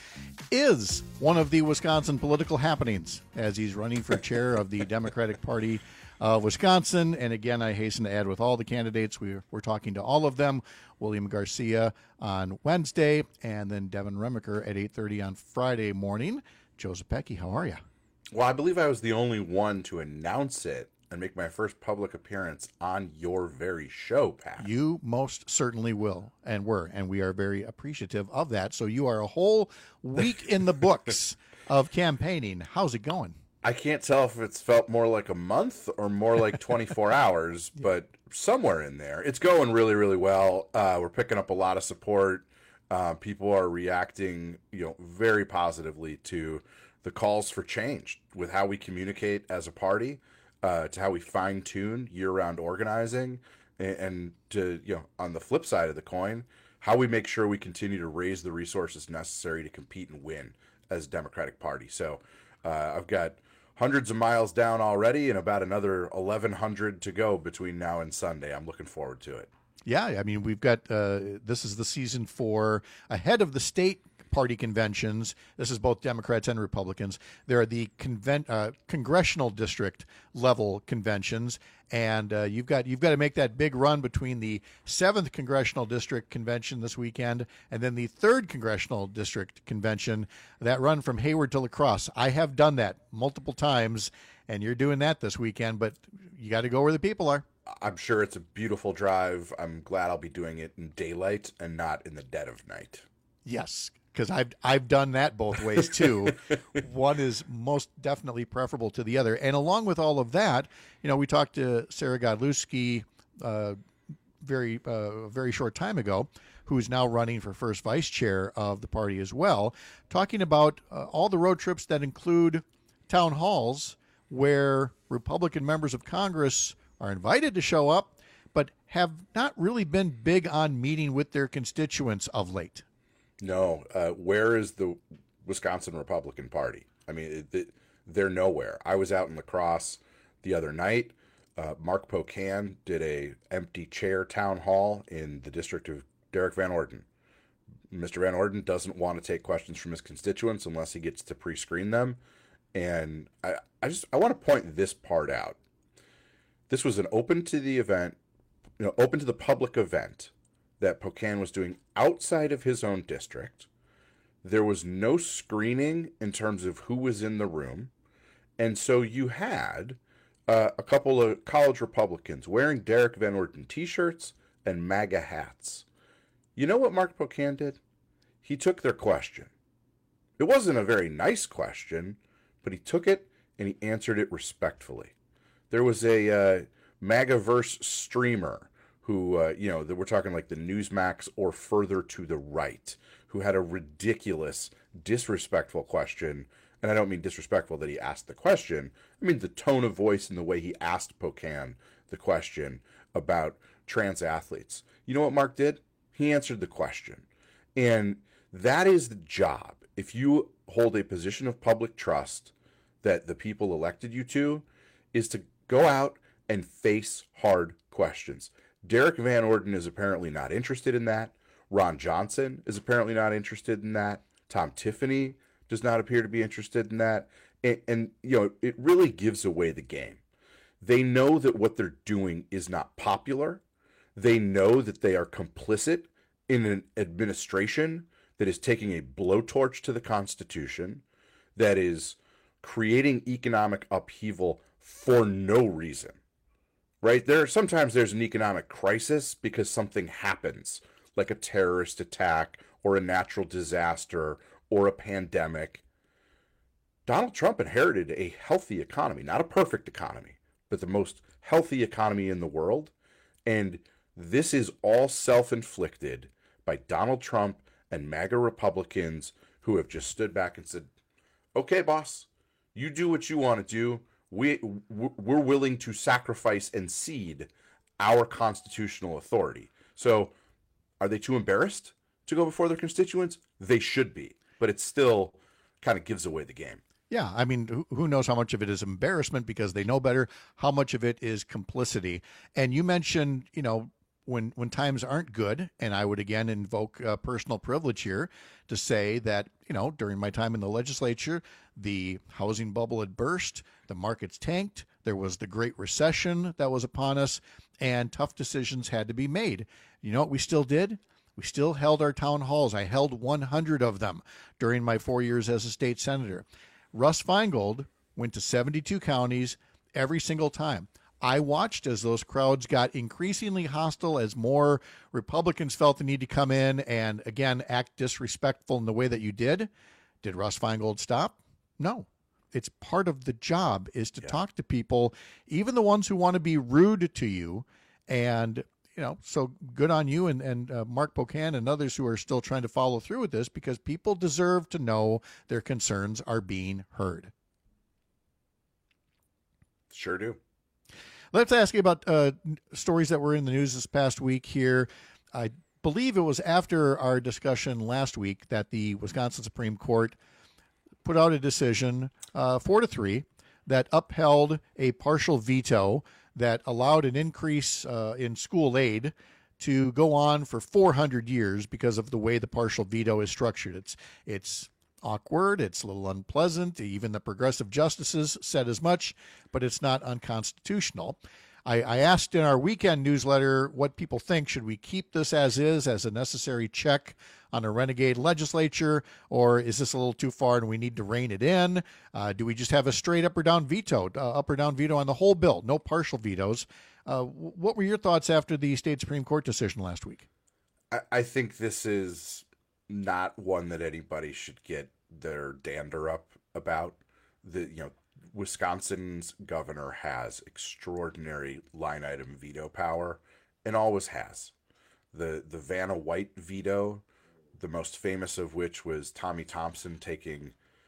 is one of the Wisconsin political happenings as he's running for chair of the Democratic Party of Wisconsin. And again, I hasten to add, with all the candidates, we, we're talking to all of them. William Garcia on Wednesday, and then Devin Remiker at eight thirty on Friday morning. Joe Zepecki, how are you? Well, I believe I was the only one to announce it and make my first public appearance on your very show, Pat. You most certainly will, and were, and we are very appreciative of that. So you are a whole week in the books of campaigning. How's it going? I can't tell if it's felt more like a month or more like twenty-four hours, but somewhere in there. It's going really, really well. Uh, we're picking up a lot of support. Uh, people are reacting, you know, very positively to the calls for change with how we communicate as a party. Uh, to how we fine-tune year-round organizing, and, and to, you know, on the flip side of the coin, how we make sure we continue to raise the resources necessary to compete and win as a Democratic Party. So uh, I've got hundreds of miles down already and about another eleven hundred to go between now and Sunday. I'm looking forward to it. Yeah, I mean, we've got, uh, this is the season for, ahead of the state party conventions. This is both Democrats and Republicans. There are the conven- uh, congressional district level conventions, and uh, you've got you've got to make that big run between the seventh congressional district convention this weekend and then the third congressional district convention. That run from Hayward to La Crosse. I have done that multiple times, and you're doing that this weekend. But you got to go where the people are. I'm sure it's a beautiful drive. I'm glad I'll be doing it in daylight and not in the dead of night. Yes. Because I've I've done that both ways too. One is most definitely preferable to the other. And along with all of that, you know, we talked to Sarah Godlewski uh, very uh, very short time ago, who is now running for first vice chair of the party as well, talking about uh, all the road trips that include town halls where Republican members of Congress are invited to show up, but have not really been big on meeting with their constituents of late. No, uh, where is the Wisconsin Republican Party? I mean, it, it, they're nowhere. I was out in La Crosse the other night. Uh, Mark Pocan did a empty chair town hall in the district of Derek Van Orden. Mister Van Orden doesn't want to take questions from his constituents unless he gets to pre-screen them. And I, I just I want to point this part out. This was an open to the event, you know, open to the public event that Pocan was doing outside of his own district. There was no screening in terms of who was in the room. And so you had uh, a couple of college Republicans wearing Derek Van Orden t-shirts and MAGA hats. You know what Mark Pocan did? He took their question. It wasn't a very nice question, but he took it and he answered it respectfully. There was a uh, MAGAverse streamer who, uh, you know, we're talking like the Newsmax or further to the right, who had a ridiculous, disrespectful question. And I don't mean disrespectful that he asked the question. I mean the tone of voice and the way he asked Pocan the question about trans athletes. You know what Mark did? He answered the question. And that is the job. If you hold a position of public trust that the people elected you to, is to go out and face hard questions. Derek Van Orden is apparently not interested in that. Ron Johnson is apparently not interested in that. Tom Tiffany does not appear to be interested in that. And, and, you know, it really gives away the game. They know that what they're doing is not popular. They know that they are complicit in an administration that is taking a blowtorch to the Constitution, that is creating economic upheaval for no reason, right? There sometimes there's an economic crisis because something happens, like a terrorist attack or a natural disaster or a pandemic. Donald Trump inherited a healthy economy, not a perfect economy, but the most healthy economy in the world. And this is all self-inflicted by Donald Trump and MAGA Republicans who have just stood back and said, okay, boss, you do what you want to do. We, we're willing to sacrifice and cede our constitutional authority. So are they too embarrassed to go before their constituents? They should be, but it still kind of gives away the game. Yeah, I mean, who knows how much of it is embarrassment because they know better, how much of it is complicity. And you mentioned, you know, when when times aren't good, and I would again invoke uh, personal privilege here to say that, you know, during my time in the legislature, the housing bubble had burst, the markets tanked, there was the Great Recession that was upon us, and tough decisions had to be made. You know what we still did? We still held our town halls. I held one hundred of them during my four years as a state senator. Russ Feingold went to seventy-two counties every single time. I watched as those crowds got increasingly hostile, as more Republicans felt the need to come in and, again, act disrespectful in the way that you did. Did Russ Feingold stop? No. It's part of the job is to yeah. talk to people, even the ones who want to be rude to you. And, you know, so good on you and, and uh, Mark Pocan and others who are still trying to follow through with this, because people deserve to know their concerns are being heard. Sure do. Let's ask you about uh, stories that were in the news this past week here. I believe it was after our discussion last week that the Wisconsin Supreme Court put out a decision, uh, four to three, that upheld a partial veto that allowed an increase uh, in school aid to go on for four hundred years because of the way the partial veto is structured. It's it's awkward, it's a little unpleasant. Even the progressive justices said as much, but it's not unconstitutional. I, I asked in our weekend newsletter what people think. Should we keep this as is, as a necessary check on a renegade legislature, or is this a little too far and we need to rein it in? Uh, do we just have a straight up or down veto, uh, up or down veto on the whole bill, no partial vetoes? Uh, what were your thoughts after the state Supreme Court decision last week? I, I think this is not one that anybody should get their dander up about. The you know Wisconsin's governor has extraordinary line item veto power and always has. The the Vanna White veto, the most famous of which was Tommy Thompson taking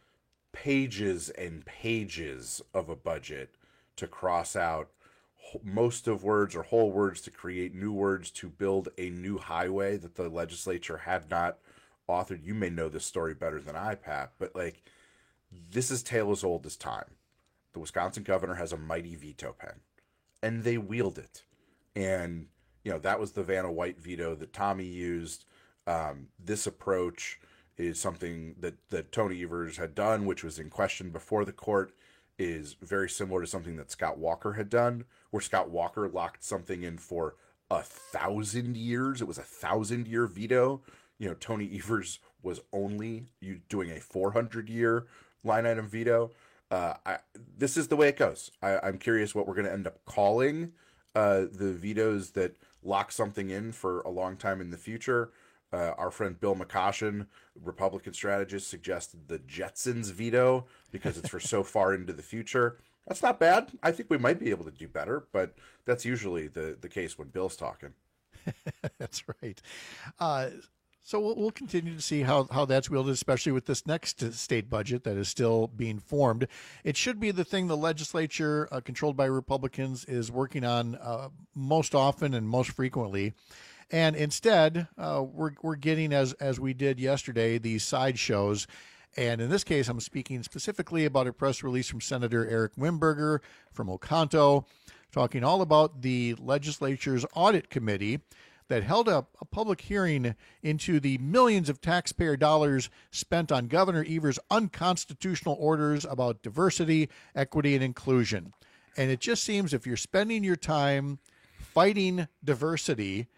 pages and pages of a budget to cross out most of words or whole words to create new words to build a new highway that the legislature had not authored. You may know this story better than I, Pat, but like, this is tale as old as time. The Wisconsin governor has a mighty veto pen, and they wield it. And, you know, that was the Vanna White veto that Tommy used. Um, this approach is something that, that Tony Evers had done, which was in question before the court, is very similar to something that Scott Walker had done, where Scott Walker locked something in for a thousand years. It was a thousand year veto. You know, Tony Evers was only you doing a four hundred year line item veto. Uh, I, this is the way it goes. I, I'm curious what we're going to end up calling uh, the vetoes that lock something in for a long time in the future. Uh, our friend Bill McCoshen, Republican strategist, suggested the Jetsons veto because it's for so far into the future. That's not bad. I think we might be able to do better, but that's usually the, the case when Bill's talking. That's right. Uh, So we'll, we'll continue to see how, how that's wielded, especially with this next state budget that is still being formed. It should be the thing the legislature, uh, controlled by Republicans, is working on uh, most often and most frequently. And instead, uh, we're we're getting, as as we did yesterday, these sideshows. And in this case, I'm speaking specifically about a press release from Senator Eric Wimberger from Oconto, talking all about the legislature's audit committee that held up a public hearing into the millions of taxpayer dollars spent on Governor Evers' unconstitutional orders about diversity, equity, and inclusion. And it just seems if you're spending your time fighting diversity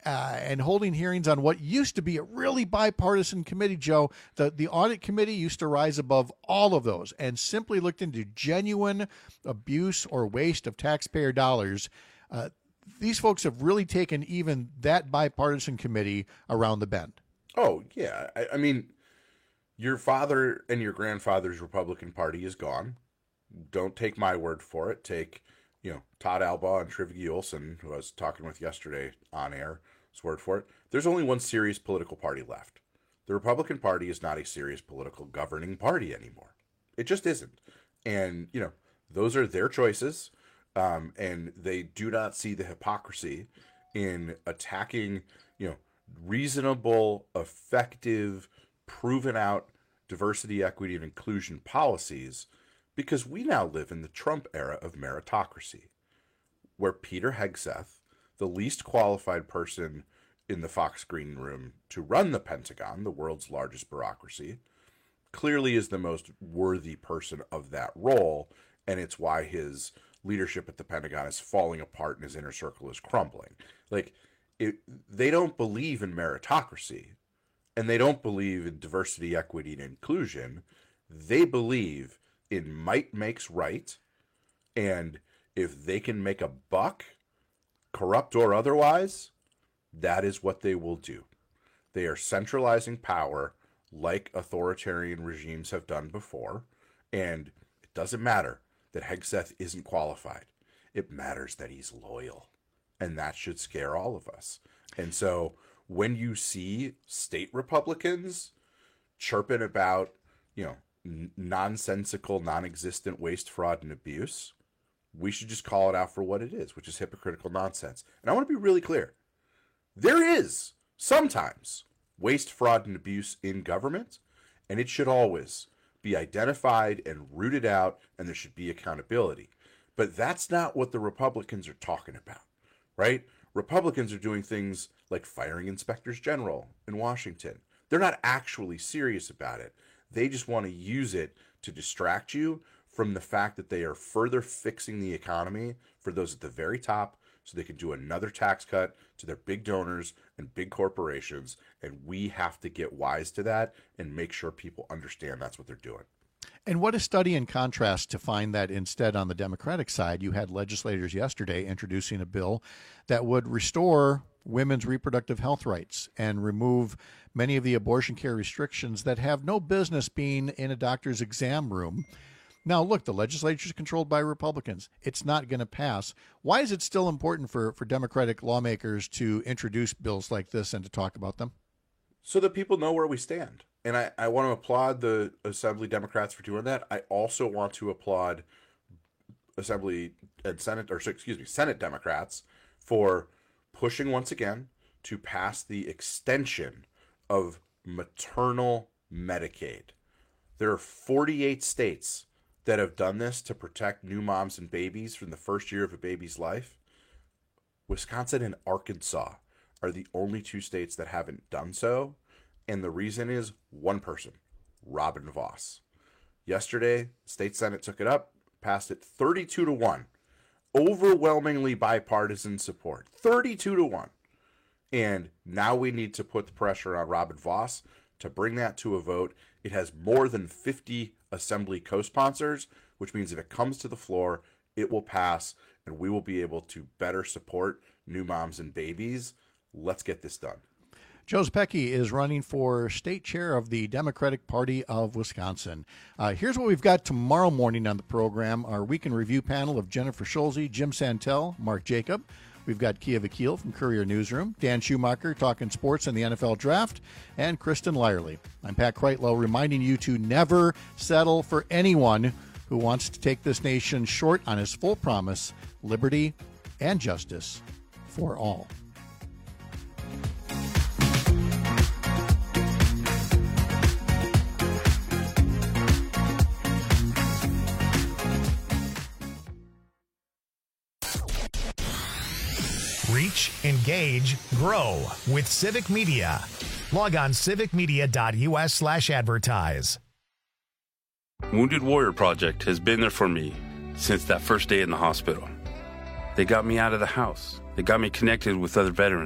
uh, and holding hearings on what used to be a really bipartisan committee, Joe. The, the audit committee used to rise above all of those and simply looked into genuine abuse or waste of taxpayer dollars. Uh, these folks have really taken even that bipartisan committee around the bend. Oh, yeah. I, I mean, your father and your grandfather's Republican Party is gone. Don't take my word for it. Take, you know, Todd Albaugh and Trivigi Olson, who I was talking with yesterday on air, his word for it. There's only one serious political party left. The Republican Party is not a serious political governing party anymore. It just isn't. And, you know, those are their choices. Um, and they do not see the hypocrisy in attacking, you know, reasonable, effective, proven out diversity, equity, and inclusion policies, because we now live in the Trump era of meritocracy, where Peter Hegseth, the least qualified person in the Fox green room to run the Pentagon, the world's largest bureaucracy, clearly is the most worthy person of that role, and it's why his leadership at the Pentagon is falling apart and his inner circle is crumbling. Like, it, they don't believe in meritocracy, and they don't believe in diversity, equity, and inclusion. They believe in might makes right, and if they can make a buck, corrupt or otherwise, that is what they will do. They are centralizing power like authoritarian regimes have done before, and it doesn't matter that Hegseth isn't qualified. It matters that he's loyal, and that should scare all of us. And so when you see state Republicans chirping about, you know, n- nonsensical, non-existent waste, fraud, and abuse, we should just call it out for what it is, which is hypocritical nonsense. And I want to be really clear. There is sometimes waste, fraud, and abuse in government, and it should always be identified and rooted out, and there should be accountability. But that's not what the Republicans are talking about, right? Republicans are doing things like firing inspectors general in Washington. They're not actually serious about it. They just want to use it to distract you from the fact that they are further fixing the economy for those at the very top so they can do another tax cut to their big donors and big corporations. And we have to get wise to that and make sure people understand that's what they're doing. And what a study in contrast to find that instead on the Democratic side, you had legislators yesterday introducing a bill that would restore women's reproductive health rights and remove many of the abortion care restrictions that have no business being in a doctor's exam room. Now, look, the legislature is controlled by Republicans. It's not going to pass. Why is it still important for, for Democratic lawmakers to introduce bills like this and to talk about them? So that people know where we stand. And I, I want to applaud the Assembly Democrats for doing that. I also want to applaud Assembly and Senate, or excuse me, Senate Democrats for pushing once again to pass the extension of maternal Medicaid. There are forty-eight states that have done this to protect new moms and babies from the first year of a baby's life. Wisconsin and Arkansas are the only two states that haven't done so. And the reason is one person, Robin Vos. Yesterday, State Senate took it up, passed it thirty-two to one. Overwhelmingly bipartisan support, thirty-two to one. And now we need to put the pressure on Robin Vos to bring that to a vote. It has more than fifty Assembly co-sponsors, which means if it comes to the floor, it will pass, and we will be able to better support new moms and babies. Let's get this done. Joe Zepecki is running for state chair of the Democratic Party of Wisconsin. Uh, here's what we've got tomorrow morning on the program. Our week in review panel of Jennifer Schulze, Jim Santel, Mark Jacob. We've got Kia Vakil from Courier Newsroom, Dan Schumacher talking sports and the N F L draft, and Kristen Lyerly. I'm Pat Kreitlow reminding you to never settle for anyone who wants to take this nation short on his full promise, liberty and justice for all. Reach, engage, grow with Civic Media. Log on civicmedia.us slash advertise. Wounded Warrior Project has been there for me since that first day in the hospital. They got me out of the house. They got me connected with other veterans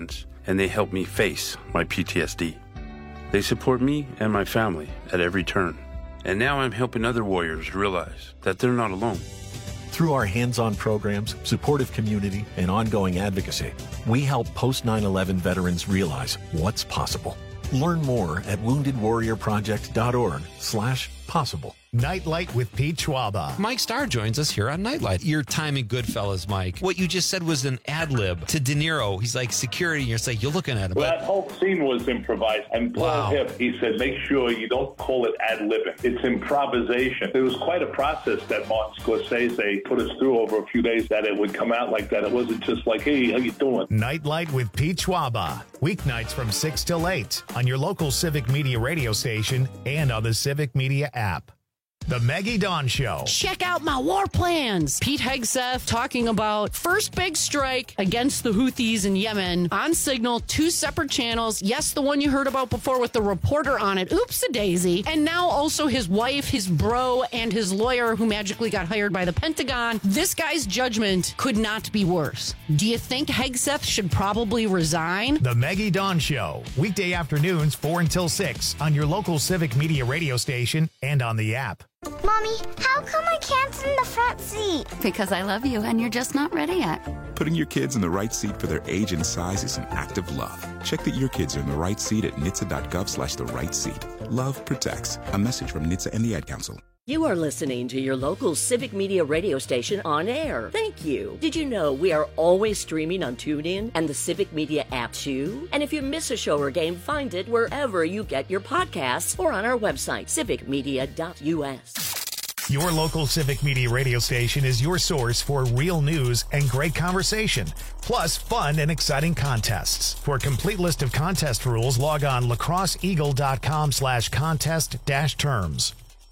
and they help me face my P T S D. They support me and my family at every turn. And now I'm helping other warriors realize that they're not alone. Through our hands-on programs, supportive community, and ongoing advocacy, we help post nine eleven veterans realize what's possible. Learn more at woundedwarriorproject.org slash possible. Nightlight with Pete Schwaba. Mike Starr joins us here on Nightlight. Your time in Goodfellas, Mike. What you just said was an ad lib to De Niro. He's like security, and you're like, you're looking at him. Well, But that whole scene was improvised. And Paul Wow. Hipp, he said, make sure you don't call it ad libbing. It's improvisation. It was quite a process that Martin Scorsese put us through over a few days that it would come out like that. It wasn't just like, hey, how you doing? Nightlight with Pete Schwaba. Weeknights from six till eight on your local Civic Media radio station and on the Civic Media app. The Maggie Dawn Show. Check out my war plans. Pete Hegseth talking about first big strike against the Houthis in Yemen on Signal, two separate channels. Yes, the one you heard about before with the reporter on it. Oops-a-daisy. And now also his wife, his bro, and his lawyer who magically got hired by the Pentagon. This guy's judgment could not be worse. Do you think Hegseth should probably resign? The Maggie Dawn Show. Weekday afternoons, four until six on your local Civic Media radio station and on the app. Mommy, how come I can't sit in the front seat? Because I love you and you're just not ready yet. Putting your kids in the right seat for their age and size is an act of love. Check that your kids are in the right seat at N H T S A dot gov slash the right seat. Love protects. A message from N H T S A and the Ad Council. You are listening to your local Civic Media radio station on air. Thank you. Did you know we are always streaming on TuneIn and the Civic Media app too? And if you miss a show or game, find it wherever you get your podcasts or on our website, civic media dot U S. Your local Civic Media radio station is your source for real news and great conversation, plus fun and exciting contests. For a complete list of contest rules, log on lacrosseeagle.com slash contest dash terms.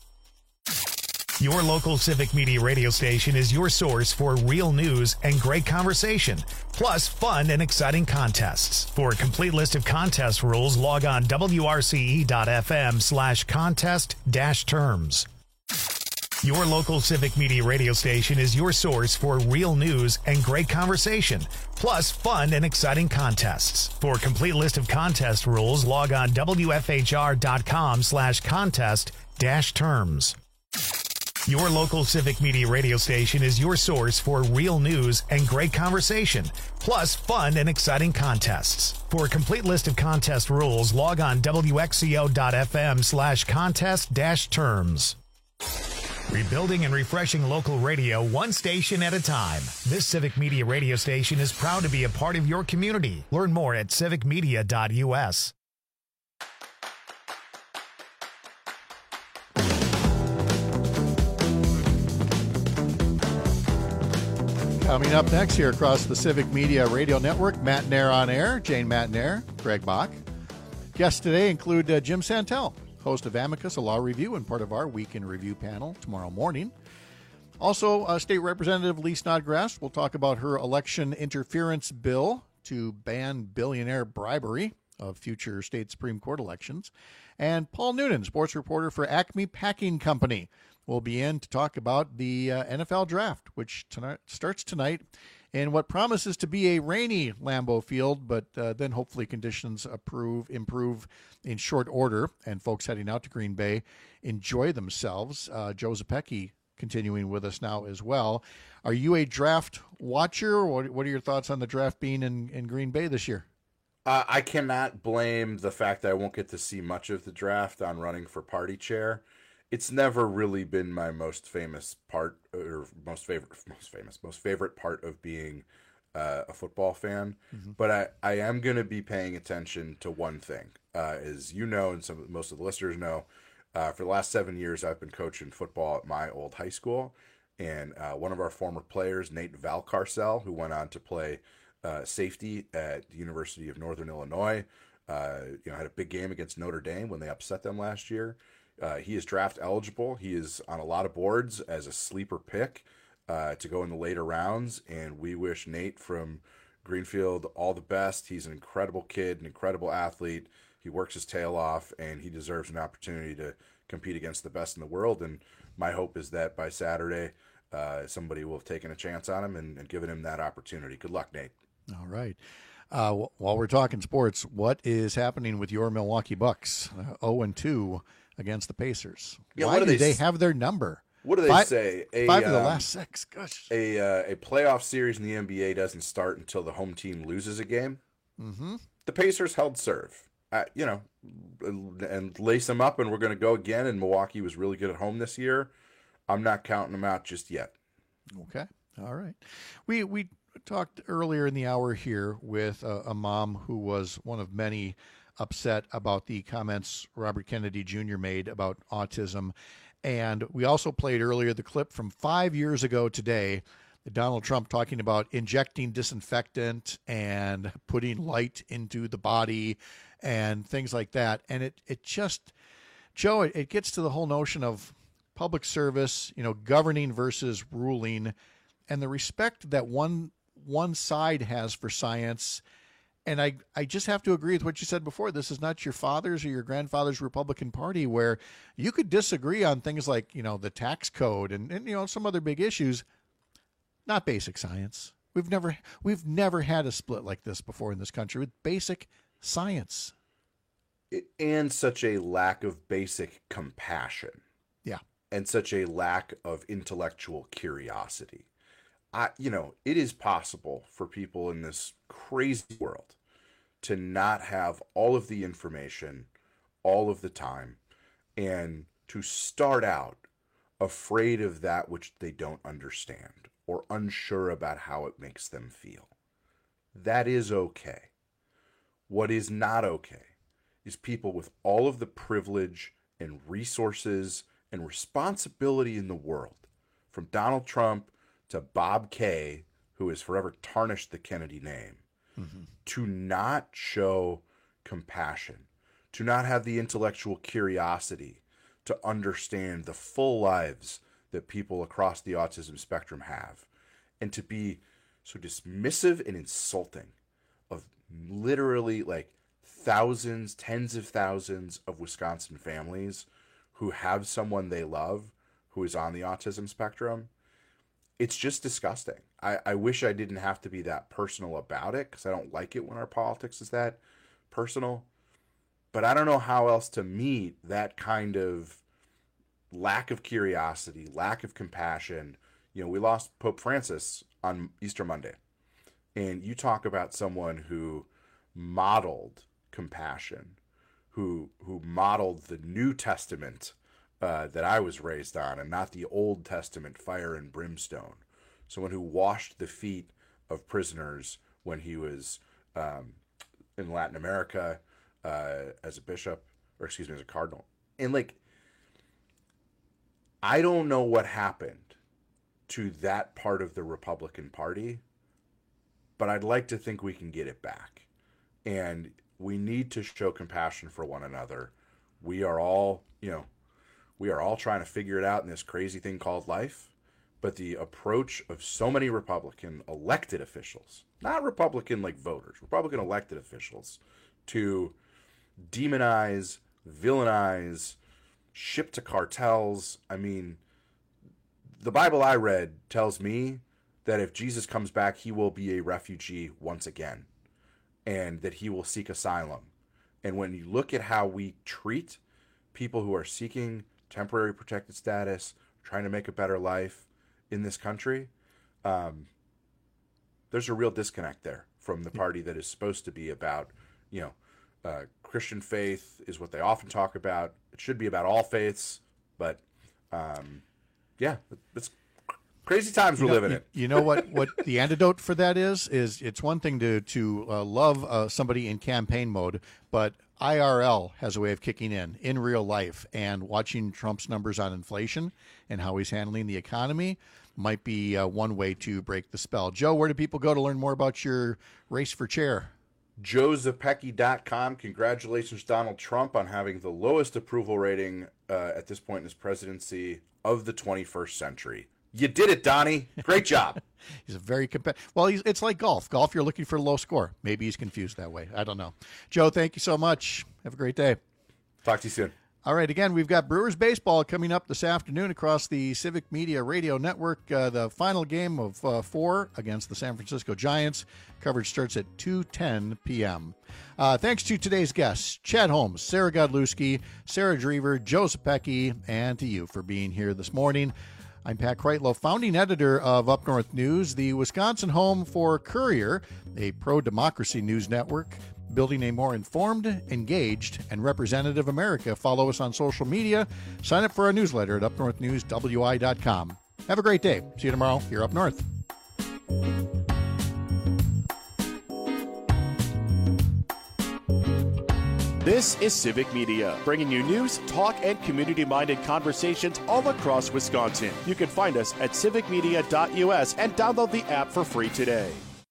Your local Civic Media radio station is your source for real news and great conversation, plus fun and exciting contests. For a complete list of contest rules, log on W R C E dot F M slash contest dash terms. Your local Civic Media radio station is your source for real news and great conversation, plus fun and exciting contests. For a complete list of contest rules, log on W F H R dot com slash contest dash terms. Your local Civic Media radio station is your source for real news and great conversation, plus fun and exciting contests. For a complete list of contest rules, log on W X C O dot F M slash contest dash terms. Rebuilding and refreshing local radio one station at a time. This Civic Media radio station is proud to be a part of your community. Learn more at civic media dot U S. Coming up next here across the Civic Media Radio Network, Matt Nair on air, Jane Matt Nair, Greg Bach. Guests today include uh, Jim Santel, host of Amicus, a law review, and part of our Week in Review panel tomorrow morning. Also, uh, State Representative Lee Snodgrass will talk about her election interference bill to ban billionaire bribery of future state Supreme Court elections. And Paul Noonan, sports reporter for Acme Packing Company, will be in to talk about the uh, N F L draft, which tonight starts tonight in what promises to be a rainy Lambeau Field, but uh, then hopefully conditions approve, improve in short order, and folks heading out to Green Bay enjoy themselves. Uh, Joe Zepecki continuing with us now as well. Are you a draft watcher? What, what are your thoughts on the draft being in, in Green Bay this year? Uh, I cannot blame the fact that I won't get to see much of the draft on running for party chair. It's never really been my most famous part, or most favorite, most famous, most favorite part of being uh, a football fan. Mm-hmm. But I, I am going to be paying attention to one thing. Uh, as you know, and some most of the listeners know, uh, for the last seven years, I've been coaching football at my old high school. And uh, one of our former players, Nate Valcarcel, who went on to play uh, safety at the University of Northern Illinois, uh, you know, had a big game against Notre Dame when they upset them last year. Uh, he is draft eligible. He is on a lot of boards as a sleeper pick uh, to go in the later rounds. And we wish Nate from Greenfield all the best. He's an incredible kid, an incredible athlete. He works his tail off, and he deserves an opportunity to compete against the best in the world. And my hope is that by Saturday, uh, somebody will have taken a chance on him and, and given him that opportunity. Good luck, Nate. All right. Uh, while we're talking sports, what is happening with your Milwaukee Bucks? Uh, oh and two against the Pacers. Yeah, Why what do do they they s- have their number? What do they five, say? A, five of the um, last six. Gosh. A uh, a playoff series in the N B A doesn't start until the home team loses a game. Mm-hmm. The Pacers held serve, uh, you know, and lace them up, and we're going to go again. And Milwaukee was really good at home this year. I'm not counting them out just yet. Okay. All right. We we talked earlier in the hour here with a, a mom who was one of many upset about the comments Robert Kennedy Junior made about autism. And we also played earlier the clip from five years ago today, Donald Trump talking about injecting disinfectant and putting light into the body and things like that. And it, it just, Joe, it, it gets to the whole notion of public service, you know, governing versus ruling, and the respect that one one side has for science. And I, I just have to agree with what you said before. This is not your father's or your grandfather's Republican Party, where you could disagree on things like, you know, the tax code and, and you know, some other big issues. Not basic science. We've never we've never had a split like this before in this country with basic science. And such a lack of basic compassion. Yeah. And such a lack of intellectual curiosity. I, you know, it is possible for people in this crazy world to not have all of the information all of the time and to start out afraid of that which they don't understand or unsure about how it makes them feel. That is okay. What is not okay is people with all of the privilege and resources and responsibility in the world, from Donald Trump to Bob Kay, who has forever tarnished the Kennedy name, mm-hmm. to not show compassion, to not have the intellectual curiosity to understand the full lives that people across the autism spectrum have, and to be so dismissive and insulting of literally like thousands, tens of thousands of Wisconsin families who have someone they love who is on the autism spectrum. It's just disgusting. I, I wish I didn't have to be that personal about it, because I don't like it when our politics is that personal. But I don't know how else to meet that kind of lack of curiosity, lack of compassion. You know, we lost Pope Francis on Easter Monday. And you talk about someone who modeled compassion, who who modeled the New Testament Uh, that I was raised on, and not the Old Testament fire and brimstone. Someone who washed the feet of prisoners when he was um, in Latin America uh, as a bishop, or excuse me, as a cardinal. And like, I don't know what happened to that part of the Republican Party, but I'd like to think we can get it back. And we need to show compassion for one another. We are all, you know, We are all trying to figure it out in this crazy thing called life. But the approach of so many Republican elected officials, not Republican like voters, Republican elected officials, to demonize, villainize, ship to cartels. I mean, the Bible I read tells me that if Jesus comes back, he will be a refugee once again, and that he will seek asylum. And when you look at how we treat people who are seeking temporary protected status, trying to make a better life in this country, um, there's a real disconnect there from the party that is supposed to be about, you know, uh, Christian faith is what they often talk about. It should be about all faiths, but um, yeah, it's crazy times we're you know, living you, in. You know what, what the antidote for that is? Is it's one thing to, to uh, love uh, somebody in campaign mode, but I R L has a way of kicking in, in real life, and watching Trump's numbers on inflation and how he's handling the economy might be uh, one way to break the spell. Joe, where do people go to learn more about your race for chair? joe zepecki dot com. Congratulations, Donald Trump, on having the lowest approval rating uh, at this point in his presidency of the twenty-first century. You did it, Donnie. Great job. He's a very competitive. Well, he's, it's like golf. Golf, you're looking for a low score. Maybe he's confused that way. I don't know. Joe, thank you so much. Have a great day. Talk to you soon. All right, again, we've got Brewers baseball coming up this afternoon across the Civic Media Radio Network. Uh, the final game of uh, four against the San Francisco Giants. Coverage starts at two ten p.m. Uh, thanks to today's guests, Chad Holmes, Sarah Godlewski, Sarah Drever, Joe Zepecki, and to you for being here this morning. I'm Pat Kreitlow, founding editor of Up North News, the Wisconsin home for Courier, a pro-democracy news network, building a more informed, engaged, and representative America. Follow us on social media. Sign up for our newsletter at up north news w i dot com. Have a great day. See you tomorrow here Up North. This is Civic Media, bringing you news, talk, and community-minded conversations all across Wisconsin. You can find us at civic media dot u s and download the app for free today.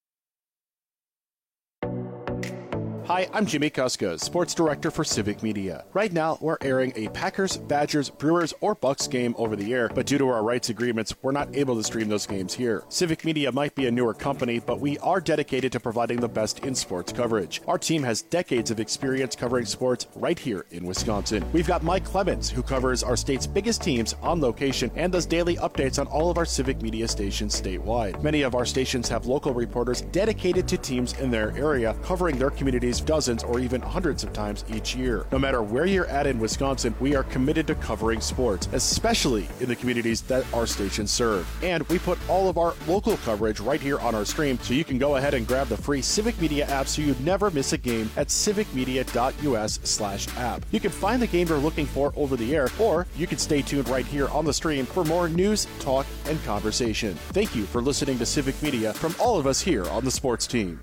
Hi, I'm Jimmy Kuskos, sports director for Civic Media. Right now, we're airing a Packers, Badgers, Brewers, or Bucks game over the air, but due to our rights agreements, we're not able to stream those games here. Civic Media might be a newer company, but we are dedicated to providing the best in sports coverage. Our team has decades of experience covering sports right here in Wisconsin. We've got Mike Clemens, who covers our state's biggest teams on location and does daily updates on all of our Civic Media stations statewide. Many of our stations have local reporters dedicated to teams in their area, covering their communities dozens or even hundreds of times each year. No matter where you're at in Wisconsin, we are committed to covering sports, especially in the communities that our stations serve. And we put all of our local coverage right here on our stream, so you can go ahead and grab the free Civic Media app so you never miss a game at civic media dot u s slash app. You can find the game you're looking for over the air, or you can stay tuned right here on the stream for more news, talk, and conversation. Thank you for listening to Civic Media from all of us here on the sports team.